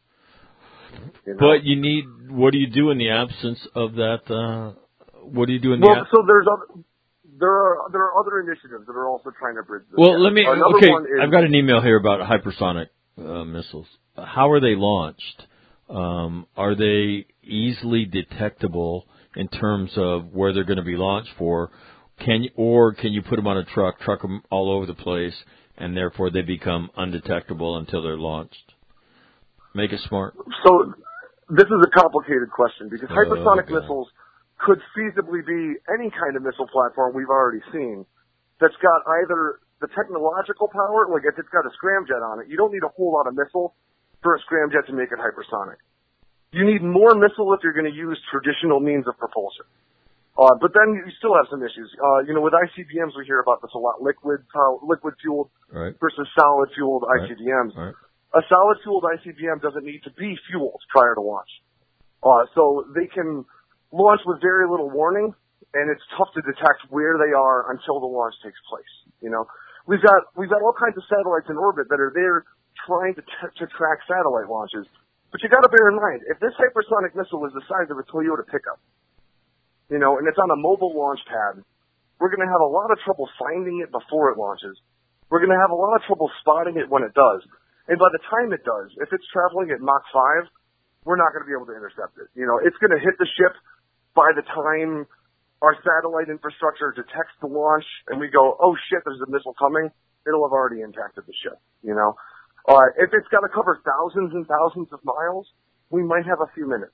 But what do you do in the absence of that? What do you do in so there are other initiatives that are also trying to bridge this. Well, I've got an email here about hypersonic missiles. How are they launched? Are they easily detectable in terms of where they're going to be launched for? Can you put them on a truck them all over the place, and therefore they become undetectable until they're launched? Make it smart. So this is a complicated question because hypersonic missiles could feasibly be any kind of missile platform we've already seen that's got either the technological power, like if it's got a scramjet on it, you don't need a whole lot of missile for a scramjet to make it hypersonic. You need more missile if you're going to use traditional means of propulsion. But then you still have some issues. With ICBMs we hear about this a lot, liquid-fueled versus solid-fueled ICBMs. Right. A solid-fueled ICBM doesn't need to be fueled prior to launch. So they can launch with very little warning, and it's tough to detect where they are until the launch takes place. We've got all kinds of satellites in orbit that are there trying to track satellite launches. But you got to bear in mind, if this hypersonic missile is the size of a Toyota pickup, and it's on a mobile launch pad, we're going to have a lot of trouble finding it before it launches. We're going to have a lot of trouble spotting it when it does. And by the time it does, if it's traveling at Mach 5, we're not going to be able to intercept it. It's going to hit the ship by the time our satellite infrastructure detects the launch and we go, oh shit, there's a missile coming, it'll have already impacted the ship, If it's got to cover thousands and thousands of miles, we might have a few minutes.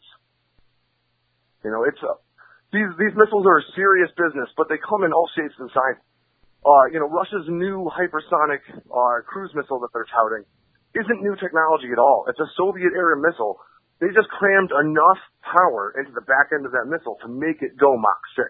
These missiles are a serious business, but they come in all shapes and sizes. Russia's new hypersonic cruise missile that they're touting isn't new technology at all. It's a Soviet-era missile. They just crammed enough power into the back end of that missile to make it go Mach 6.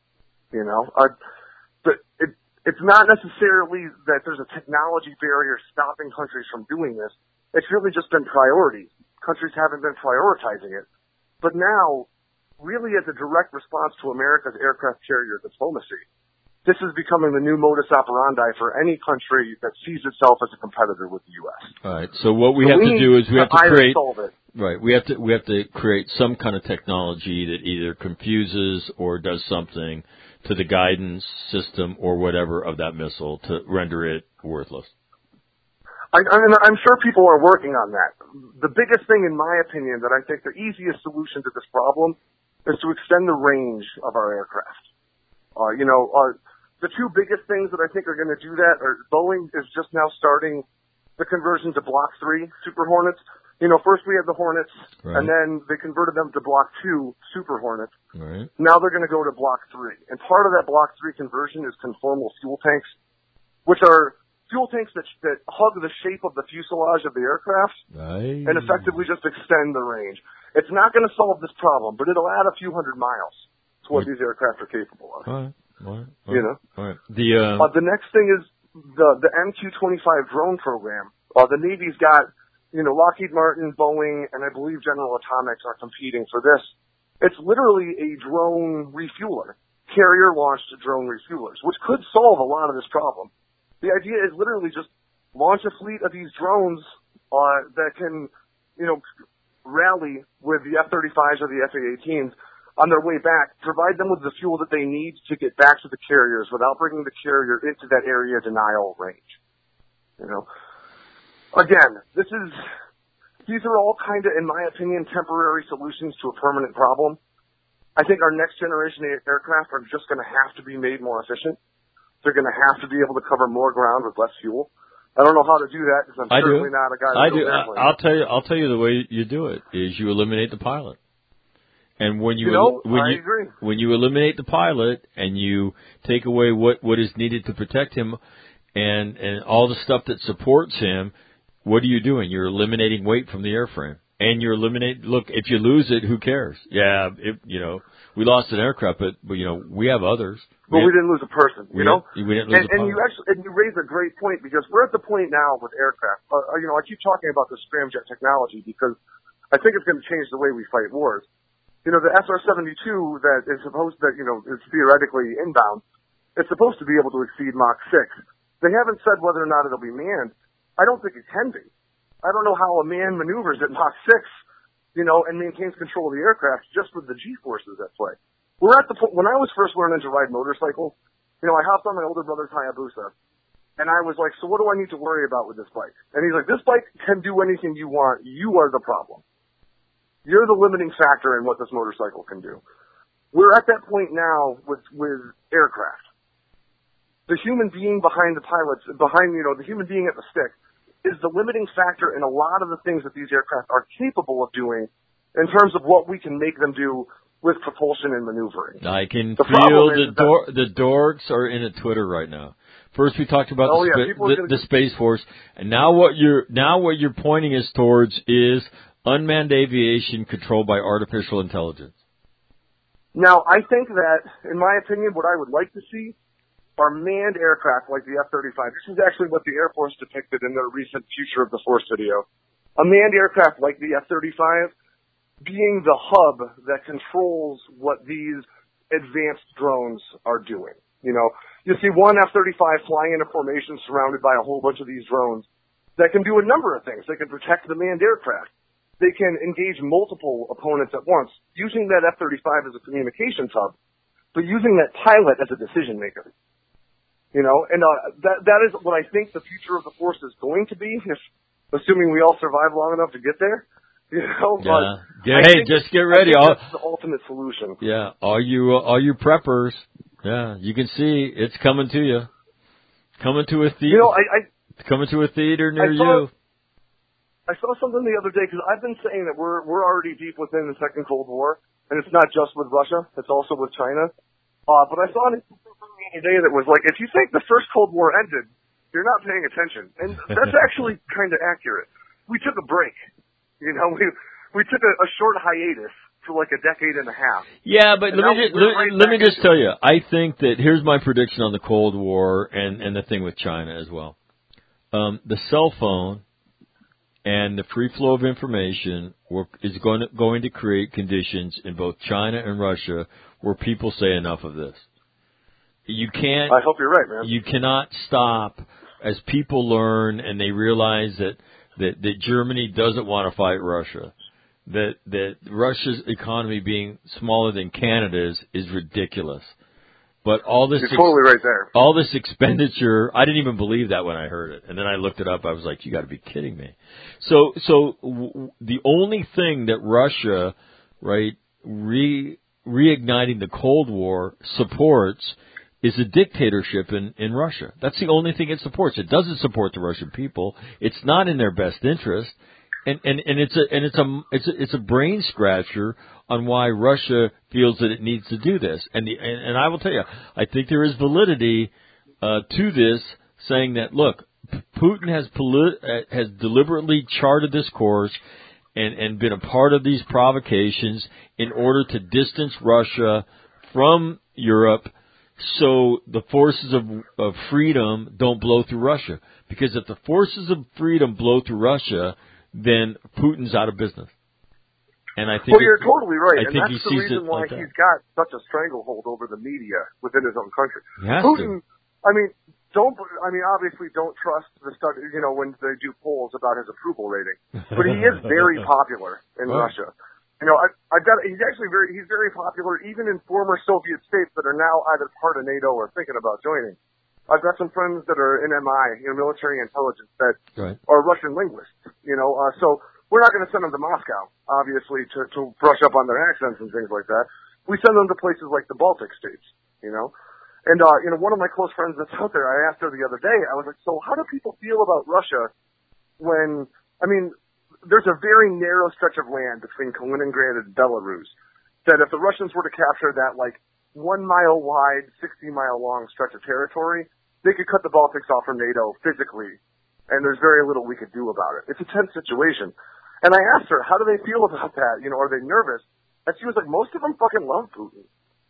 But it's not necessarily that there's a technology barrier stopping countries from doing this. It's really just been priorities. Countries haven't been prioritizing it. But now, really as a direct response to America's aircraft carrier diplomacy, this is becoming the new modus operandi for any country that sees itself as a competitor with the U.S. All right. So what we have to do is we have to create. Solve it. Right. We have to create some kind of technology that either confuses or does something to the guidance system or whatever of that missile to render it worthless. I'm sure people are working on that. The biggest thing, in my opinion, that I think the easiest solution to this problem is to extend the range of our aircraft. The two biggest things that I think are going to do that are Boeing is just now starting the conversion to Block 3 Super Hornets. First we had the Hornets, right, and then they converted them to Block 2 Super Hornets. Right. Now they're going to go to Block 3. And part of that Block 3 conversion is conformal fuel tanks, which are fuel tanks that hug the shape of the fuselage of the aircraft, right, and effectively just extend the range. It's not going to solve this problem, but it'll add a few hundred miles to what these aircraft are capable of. All right. All right. The next thing is the MQ-25 drone program. The Navy's got, Lockheed Martin, Boeing, and I believe General Atomics are competing for this. It's literally a drone refueler, carrier-launched drone refuelers, which could solve a lot of this problem. The idea is literally just launch a fleet of these drones that can, rally with the F-35s or the F-A-18s on their way back, provide them with the fuel that they need to get back to the carriers without bringing the carrier into that area denial range. Again, these are all kind of, in my opinion, temporary solutions to a permanent problem. I think our next generation aircraft are just going to have to be made more efficient. They're going to have to be able to cover more ground with less fuel. I don't know how to do that because I'm certainly not a guy that builds airplanes. I'll tell you the way you do it is you eliminate the pilot. And when you agree. When you eliminate the pilot and you take away what is needed to protect him and all the stuff that supports him, what are you doing? You're eliminating weight from the airframe. And you're look, if you lose it, who cares? Yeah, we lost an aircraft, but we have others. But we didn't lose a person, We didn't lose a pilot. And you raise a great point because we're at the point now with aircraft. I keep talking about the scramjet technology because I think it's going to change the way we fight wars. The SR-72 that is is theoretically inbound, it's supposed to be able to exceed Mach 6. They haven't said whether or not it'll be manned. I don't think it can be. I don't know how a man maneuvers at Mach 6, and maintains control of the aircraft just with the G-forces at play. We're at the point, when I was first learning to ride motorcycles, I hopped on my older brother's Hayabusa, and I was like, so what do I need to worry about with this bike? And he's like, this bike can do anything you want. You are the problem. You're the limiting factor in what this motorcycle can do. We're at that point now with aircraft. The human being behind the pilots, the human being at the stick, is the limiting factor in a lot of the things that these aircraft are capable of doing in terms of what we can make them do with propulsion and maneuvering. I can feel the dorks are in a Twitter right now. First we talked about the Space Force, and now what you're pointing us towards is unmanned aviation controlled by artificial intelligence. Now, I think that, in my opinion, what I would like to see are manned aircraft like the F-35. This is actually what the Air Force depicted in their recent Future of the Force video. A manned aircraft like the F-35 being the hub that controls what these advanced drones are doing. You see one F-35 flying in a formation surrounded by a whole bunch of these drones that can do a number of things. They can protect the manned aircraft. They can engage multiple opponents at once, using that F-35 as a communications hub, but using that pilot as a decision maker. That is what I think the future of the force is going to be, assuming we all survive long enough to get there. Hey, just get ready. That's the ultimate solution. Yeah, all you preppers. Yeah, you can see it's coming to you. Coming to a theater. Coming to a theater near you. I saw something the other day because I've been saying that we're already deep within the second Cold War, and it's not just with Russia; it's also with China. But I saw an the other day that was like, if you think the first Cold War ended, you're not paying attention, and that's actually kind of accurate. We took a break. We took a short hiatus for like a decade and a half. Yeah, but let me just tell you, I think that here's my prediction on the Cold War and the thing with China as well. The cell phone and the free flow of information is going to create conditions in both China and Russia where people say enough of this. You can't. I hope you're right, man. You cannot stop as people learn and they realize that Germany doesn't want to fight Russia. That Russia's economy being smaller than Canada's is ridiculous. But all this, you're totally right there. All this expenditure, I didn't even believe that when I heard it. And then I looked it up. I was like, you got to be kidding me. So the only thing that Russia, right, reigniting the Cold War supports is a dictatorship in Russia. That's the only thing it supports. It doesn't support the Russian people. It's not in their best interest. And it's a brain scratcher on why Russia feels that it needs to do this. And I will tell you, I think there is validity to this, saying that look, Putin has deliberately charted this course and been a part of these provocations in order to distance Russia from Europe, so the forces of freedom don't blow through Russia. Because if the forces of freedom blow through Russia, then Putin's out of business. And I think you're totally right. And that's the reason why he's got such a stranglehold over the media within his own country. Putin, obviously don't trust the study, when they do polls about his approval rating. But he is very popular in Russia. He's very popular even in former Soviet states that are now either part of NATO or thinking about joining. I've got some friends that are in MI, military intelligence, that are Russian linguists, so we're not going to send them to Moscow, obviously, to brush up on their accents and things like that. We send them to places like the Baltic states, And, one of my close friends that's out there, I asked her the other day, I was like, so how do people feel about Russia when, there's a very narrow stretch of land between Kaliningrad and Belarus that if the Russians were to capture that, 1 mile wide, 60-mile long stretch of territory, they could cut the Baltics off from NATO physically, and there's very little we could do about it. It's a tense situation. And I asked her, how do they feel about that? Are they nervous? And she was like, most of them fucking love Putin.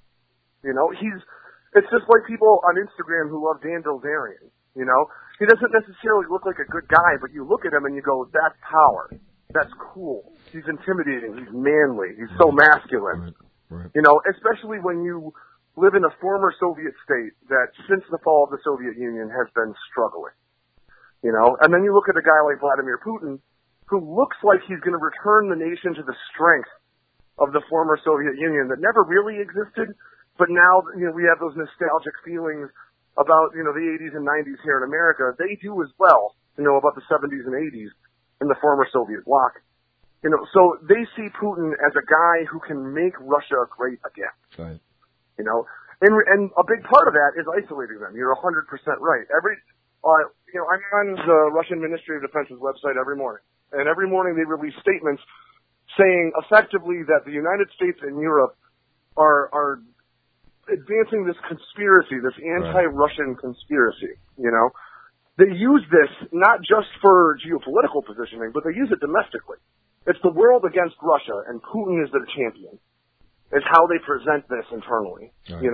It's just like people on Instagram who love Dan Bilzerian, He doesn't necessarily look like a good guy, but you look at him and you go, that's power. That's cool. He's intimidating. He's manly. He's so masculine. Right. Especially when you live in a former Soviet state that since the fall of the Soviet Union has been struggling. And then you look at a guy like Vladimir Putin who looks like he's going to return the nation to the strength of the former Soviet Union that never really existed, but now, we have those nostalgic feelings about, the 80s and 90s here in America. They do as well, about the 70s and 80s in the former Soviet bloc. So they see Putin as a guy who can make Russia great again. Right. And a big part of that is isolating them. You're 100% right. I'm on the Russian Ministry of Defense's website every morning. And every morning they release statements saying effectively that the United States and Europe are advancing this conspiracy, this anti-Russian conspiracy, They use this not just for geopolitical positioning, but they use it domestically. It's the world against Russia, and Putin is their champion. It's how they present this internally,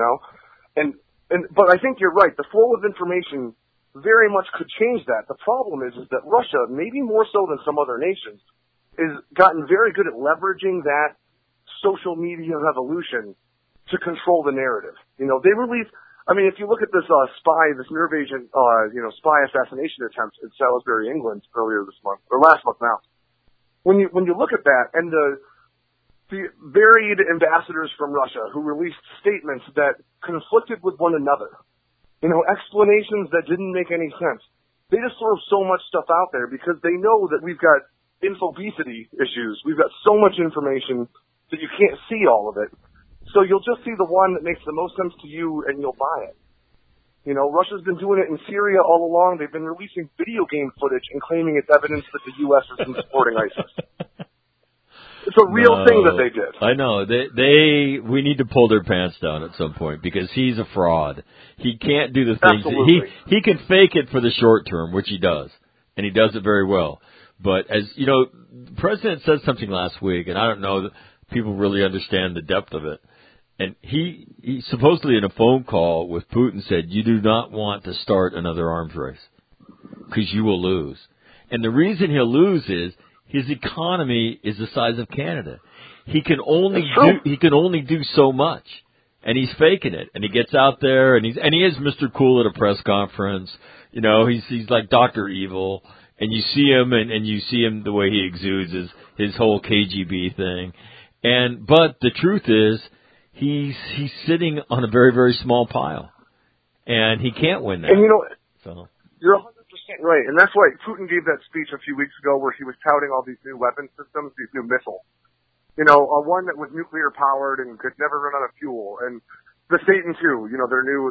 But I think you're right. The flow of information very much could change that. The problem is that Russia, maybe more so than some other nations, has gotten very good at leveraging that social media revolution to control the narrative. They release. If you look at this this nerve agent, spy assassination attempt in Salisbury, England, earlier this month or last month now. When you look at that and the varied ambassadors from Russia who released statements that conflicted with one another, explanations that didn't make any sense, they just throw so much stuff out there because they know that we've got infobesity issues. We've got so much information that you can't see all of it. So you'll just see the one that makes the most sense to you and you'll buy it. Russia's been doing it in Syria all along. They've been releasing video game footage and claiming it's evidence that the U.S. has been supporting ISIS. It's a real thing that they did. I know. We need to pull their pants down at some point because he's a fraud. He can't do the things. He can fake it for the short term, which he does, and he does it very well. But as the president said something last week, and I don't know that people really understand the depth of it. And he supposedly in a phone call with Putin said, you do not want to start another arms race because you will lose. And the reason he'll lose is his economy is the size of Canada. He can only do so much. And he's faking it. And he gets out there and he is Mr. Cool at a press conference. You know, he's like Dr. Evil. And you see him and you see him the way he exudes his whole KGB thing. But the truth is he's sitting on a very, very small pile. And he can't win that. And you know, so. You're 100% right. And that's why Putin gave that speech a few weeks ago where he was touting all these new weapon systems, these new missiles. You know, one that was nuclear powered and could never run out of fuel. And the Satan II, you know, their new,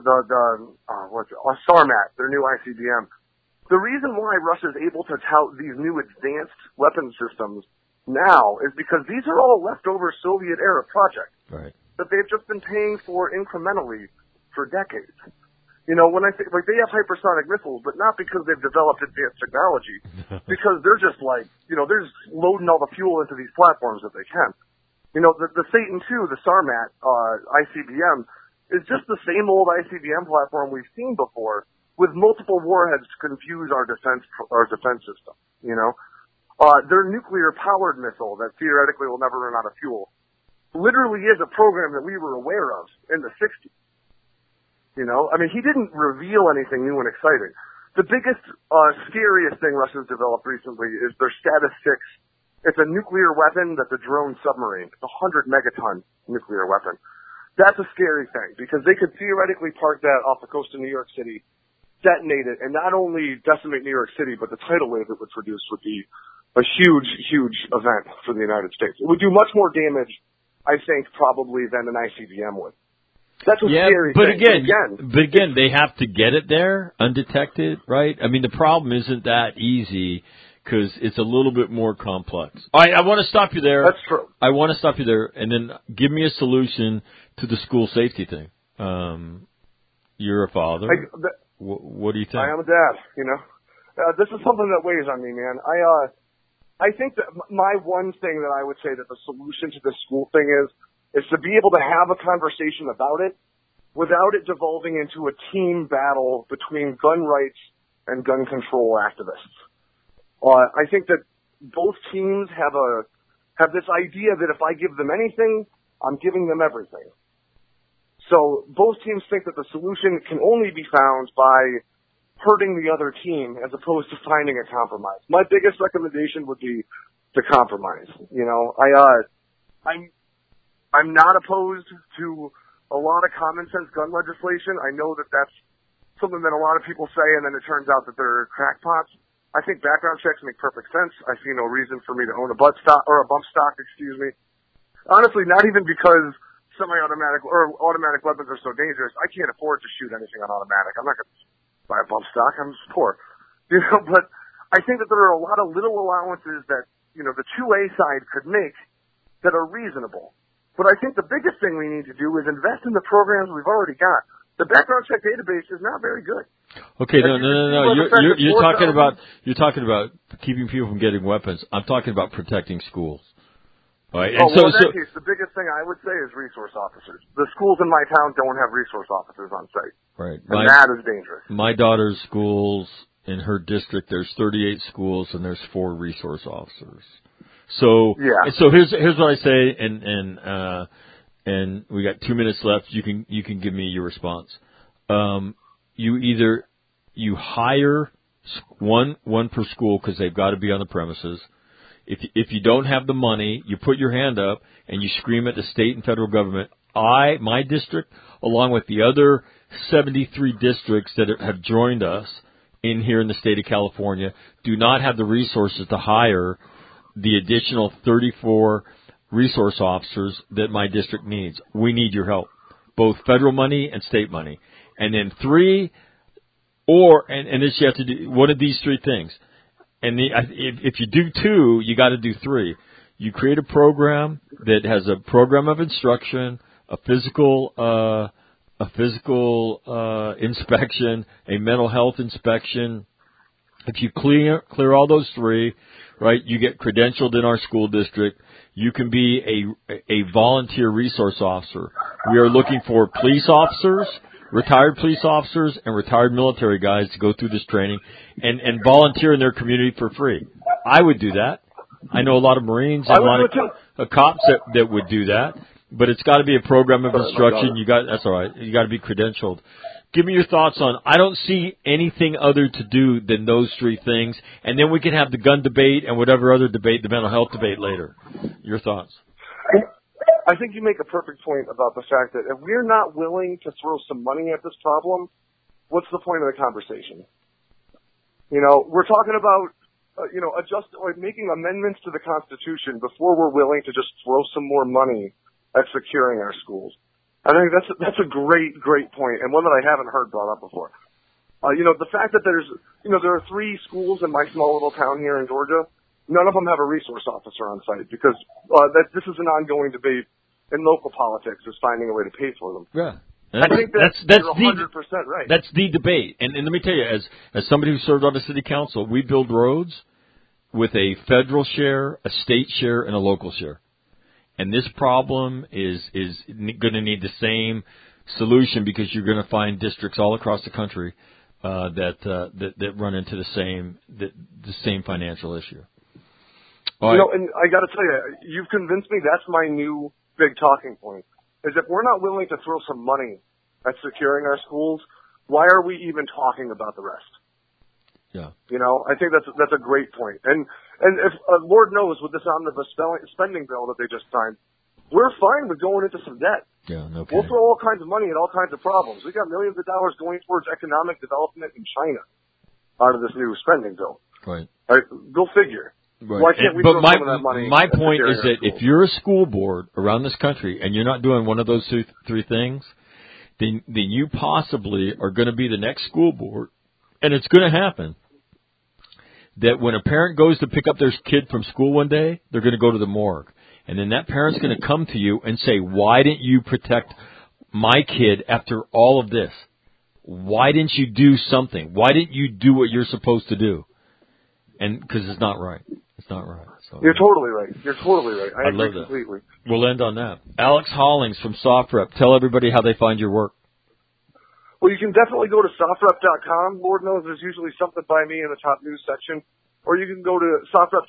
SARMAT, their new ICBM. The reason why Russia's able to tout these new advanced weapon systems now is because these are all leftover Soviet era projects. Right. That they've just been paying for incrementally for decades. You know, when I say, like, they have hypersonic missiles, but not because they've developed advanced technology, because they're just like, you know, they're just loading all the fuel into these platforms that they can. You know, the Satan II, the SARMAT, ICBM, is just the same old ICBM platform we've seen before, with multiple warheads to confuse our defense system, you know? Their nuclear-powered missile that theoretically will never run out of fuel literally is a program that we were aware of in the 60s. You know, I mean, he didn't reveal anything new and exciting. The biggest, scariest thing Russia's developed recently is their Status 6. It's a nuclear weapon that's a drone submarine. It's a 100-megaton nuclear weapon. That's a scary thing because they could theoretically park that off the coast of New York City, detonate it, and not only decimate New York City, but the tidal wave it would produce would be a huge, huge event for the United States. It would do much more damage, I think, probably than an ICBM would. That's a scary thing. But again, they have to get it there undetected, right? I mean, the problem isn't that easy because it's a little bit more complex. All right, I want to stop you there. That's true. I want to stop you there, and then give me a solution to the school safety thing. You're a father. What do you think? I am a dad, you know. This is something that weighs on me, man. I think that my one thing that I would say that the solution to this school thing is to be able to have a conversation about it without it devolving into a team battle between gun rights and gun control activists. I think that both teams have this idea that if I give them anything, I'm giving them everything. So both teams think that the solution can only be found by hurting the other team as opposed to finding a compromise. My biggest recommendation would be to compromise. You know, I'm not opposed to a lot of common sense gun legislation. I know that that's something that a lot of people say, and then it turns out that they're crackpots. I think background checks make perfect sense. I see no reason for me to own a bump stock. Honestly, not even because semi-automatic or automatic weapons are so dangerous. I can't afford to shoot anything on automatic. I'm not going to buy a bump stock. I'm just poor. You know, but I think that there are a lot of little allowances that, you know, the 2A side could make that are reasonable. But I think the biggest thing we need to do is invest in the programs we've already got. The background check database is not very good. Okay, no. You're talking about keeping people from getting weapons. I'm talking about protecting schools. Right. In that case, the biggest thing I would say is resource officers. The schools in my town don't have resource officers on site. Right. And that is dangerous. My daughter's schools, in her district, there's 38 schools and there's 4 resource officers. So, yeah. So here's what I say, and we got 2 minutes left. You can give me your response. You hire one per school because they've got to be on the premises. If you don't have the money, you put your hand up and you scream at the state and federal government. My district, along with the other 73 districts that have joined us in here in the state of California, do not have the resources to hire the additional 34 resource officers that my district needs. We need your help, both federal money and state money. And then 3, and this you have to do one of these 3 things. And if you do 2, you got to do 3. You create a program that has a program of instruction, a physical inspection, a mental health inspection. If you clear all those 3, right, you get credentialed in our school district. You can be a volunteer resource officer. We are looking for police officers. retired police officers and retired military guys to go through this training and volunteer in their community for free. I would do that. I know a lot of Marines and a lot of cops that would do that, but it's got to be a program of instruction. That's all right. You got to be credentialed. Give me your thoughts on. I don't see anything other to do than those three things, and then we can have the gun debate and whatever other debate, the mental health debate later. Your thoughts? I think you make a perfect point about the fact that if we're not willing to throw some money at this problem, what's the point of the conversation? You know, we're talking about making amendments to the Constitution before we're willing to just throw some more money at securing our schools. I think that's a great point, and one that I haven't heard brought up before. The fact that there are 3 schools in my small little town here in Georgia, none of them have a resource officer on site because this is an ongoing debate in local politics, is finding a way to pay for them. Yeah. I think that's 100% right. That's the debate. And let me tell you, as somebody who served on the city council, we build roads with a federal share, a state share, and a local share. And this problem is going to need the same solution because you're going to find districts all across the country that run into the same financial issue. All right. And I got to tell you, you've convinced me. That's my new big talking point. Is if we're not willing to throw some money at securing our schools, why are we even talking about the rest? Yeah. I think that's a great point. And if Lord knows with this omnibus spending bill that they just signed, we're fine with going into some debt. Yeah, no kidding. We'll throw all kinds of money at all kinds of problems. We got millions of dollars going towards economic development in China out of this new spending bill. Right. All right, go figure. Right. Why can't we throw some of that money? My point is that if you're a school board around this country and you're not doing one of those three things, then you possibly are going to be the next school board, and it's going to happen. That when a parent goes to pick up their kid from school one day, they're going to go to the morgue. And then that parent's going to come to you and say, why didn't you protect my kid after all of this? Why didn't you do something? Why didn't you do what you're supposed to do? And because it's not right. It's not right. So, You're totally right. I agree love that. completely. We'll end on that. Alex Hollings from SoftRep. Tell everybody how they find your work. Well, you can definitely go to softrep.com. Lord knows there's usually something by me in the top news section. Or you can go to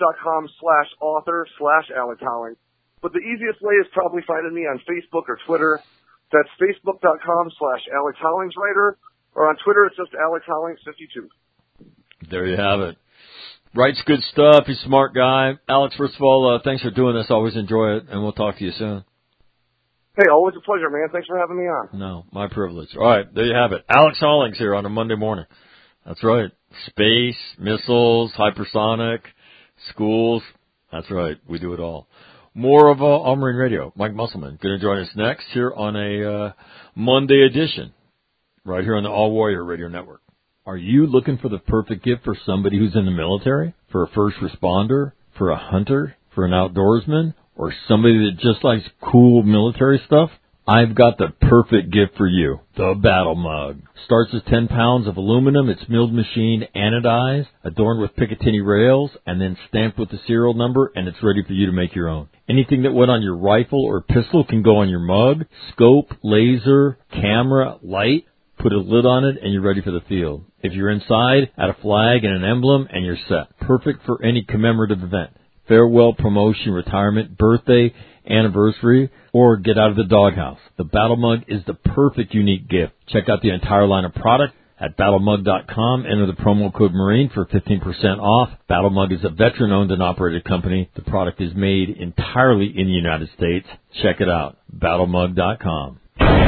softrep.com/author/Alex Hollings. But the easiest way is probably finding me on Facebook or Twitter. That's facebook.com/Alex Hollings Writer. Or on Twitter, it's just Alex Hollings 52. There you have it. Writes good stuff. He's a smart guy. Alex, first of all, thanks for doing this. Always enjoy it, and we'll talk to you soon. Hey, always a pleasure, man. Thanks for having me on. No, my privilege. All right, there you have it. Alex Hollings here on a Monday morning. That's right. Space, missiles, hypersonic, schools. That's right. We do it all. More of All Marine Radio. Mike Musselman going to join us next here on a Monday edition right here on the All Warrior Radio Network. Are you looking for the perfect gift for somebody who's in the military, for a first responder, for a hunter, for an outdoorsman, or somebody that just likes cool military stuff? I've got the perfect gift for you, the Battle Mug. Starts as 10 pounds of aluminum. It's milled machine, anodized, adorned with Picatinny rails, and then stamped with the serial number, and it's ready for you to make your own. Anything that went on your rifle or pistol can go on your mug. Scope, laser, camera, light. Put a lid on it, and you're ready for the field. If you're inside, add a flag and an emblem, and you're set. Perfect for any commemorative event. Farewell, promotion, retirement, birthday, anniversary, or get out of the doghouse. The Battle Mug is the perfect unique gift. Check out the entire line of product at battlemug.com. Enter the promo code MARINE for 15% off. Battle Mug is a veteran-owned and operated company. The product is made entirely in the United States. Check it out, battlemug.com.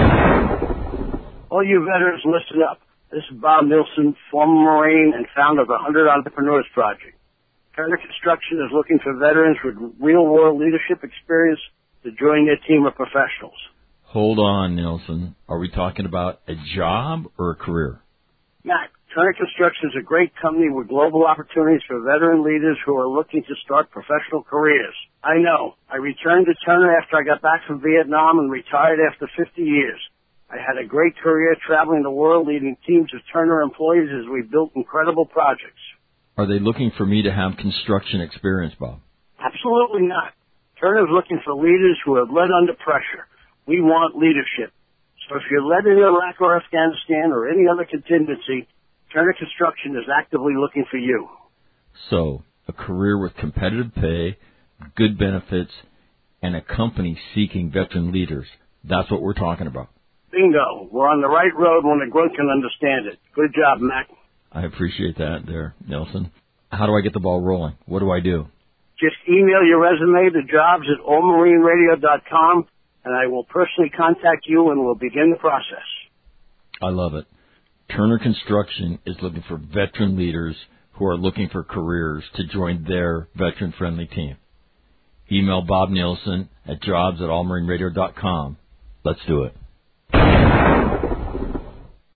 All you veterans, listen up. This is Bob Nilsson, former Marine and founder of the 100 Entrepreneurs Project. Turner Construction is looking for veterans with real-world leadership experience to join their team of professionals. Hold on, Nilsson. Are we talking about a job or a career? Matt, Turner Construction is a great company with global opportunities for veteran leaders who are looking to start professional careers. I know. I returned to Turner after I got back from Vietnam and retired after 50 years. I had a great career traveling the world leading teams of Turner employees as we built incredible projects. Are they looking for me to have construction experience, Bob? Absolutely not. Turner is looking for leaders who have led under pressure. We want leadership. So if you're led in Iraq or Afghanistan or any other contingency, Turner Construction is actively looking for you. So, a career with competitive pay, good benefits, and a company seeking veteran leaders. That's what we're talking about. Bingo. We're on the right road when the grunt can understand it. Good job, Mac. I appreciate that there, Nelson. How do I get the ball rolling? What do I do? Just email your resume to jobs@allmarineradio.com, and I will personally contact you and we'll begin the process. I love it. Turner Construction is looking for veteran leaders who are looking for careers to join their veteran-friendly team. Email Bob Nielsen at jobs@allmarineradio.com. Let's do it.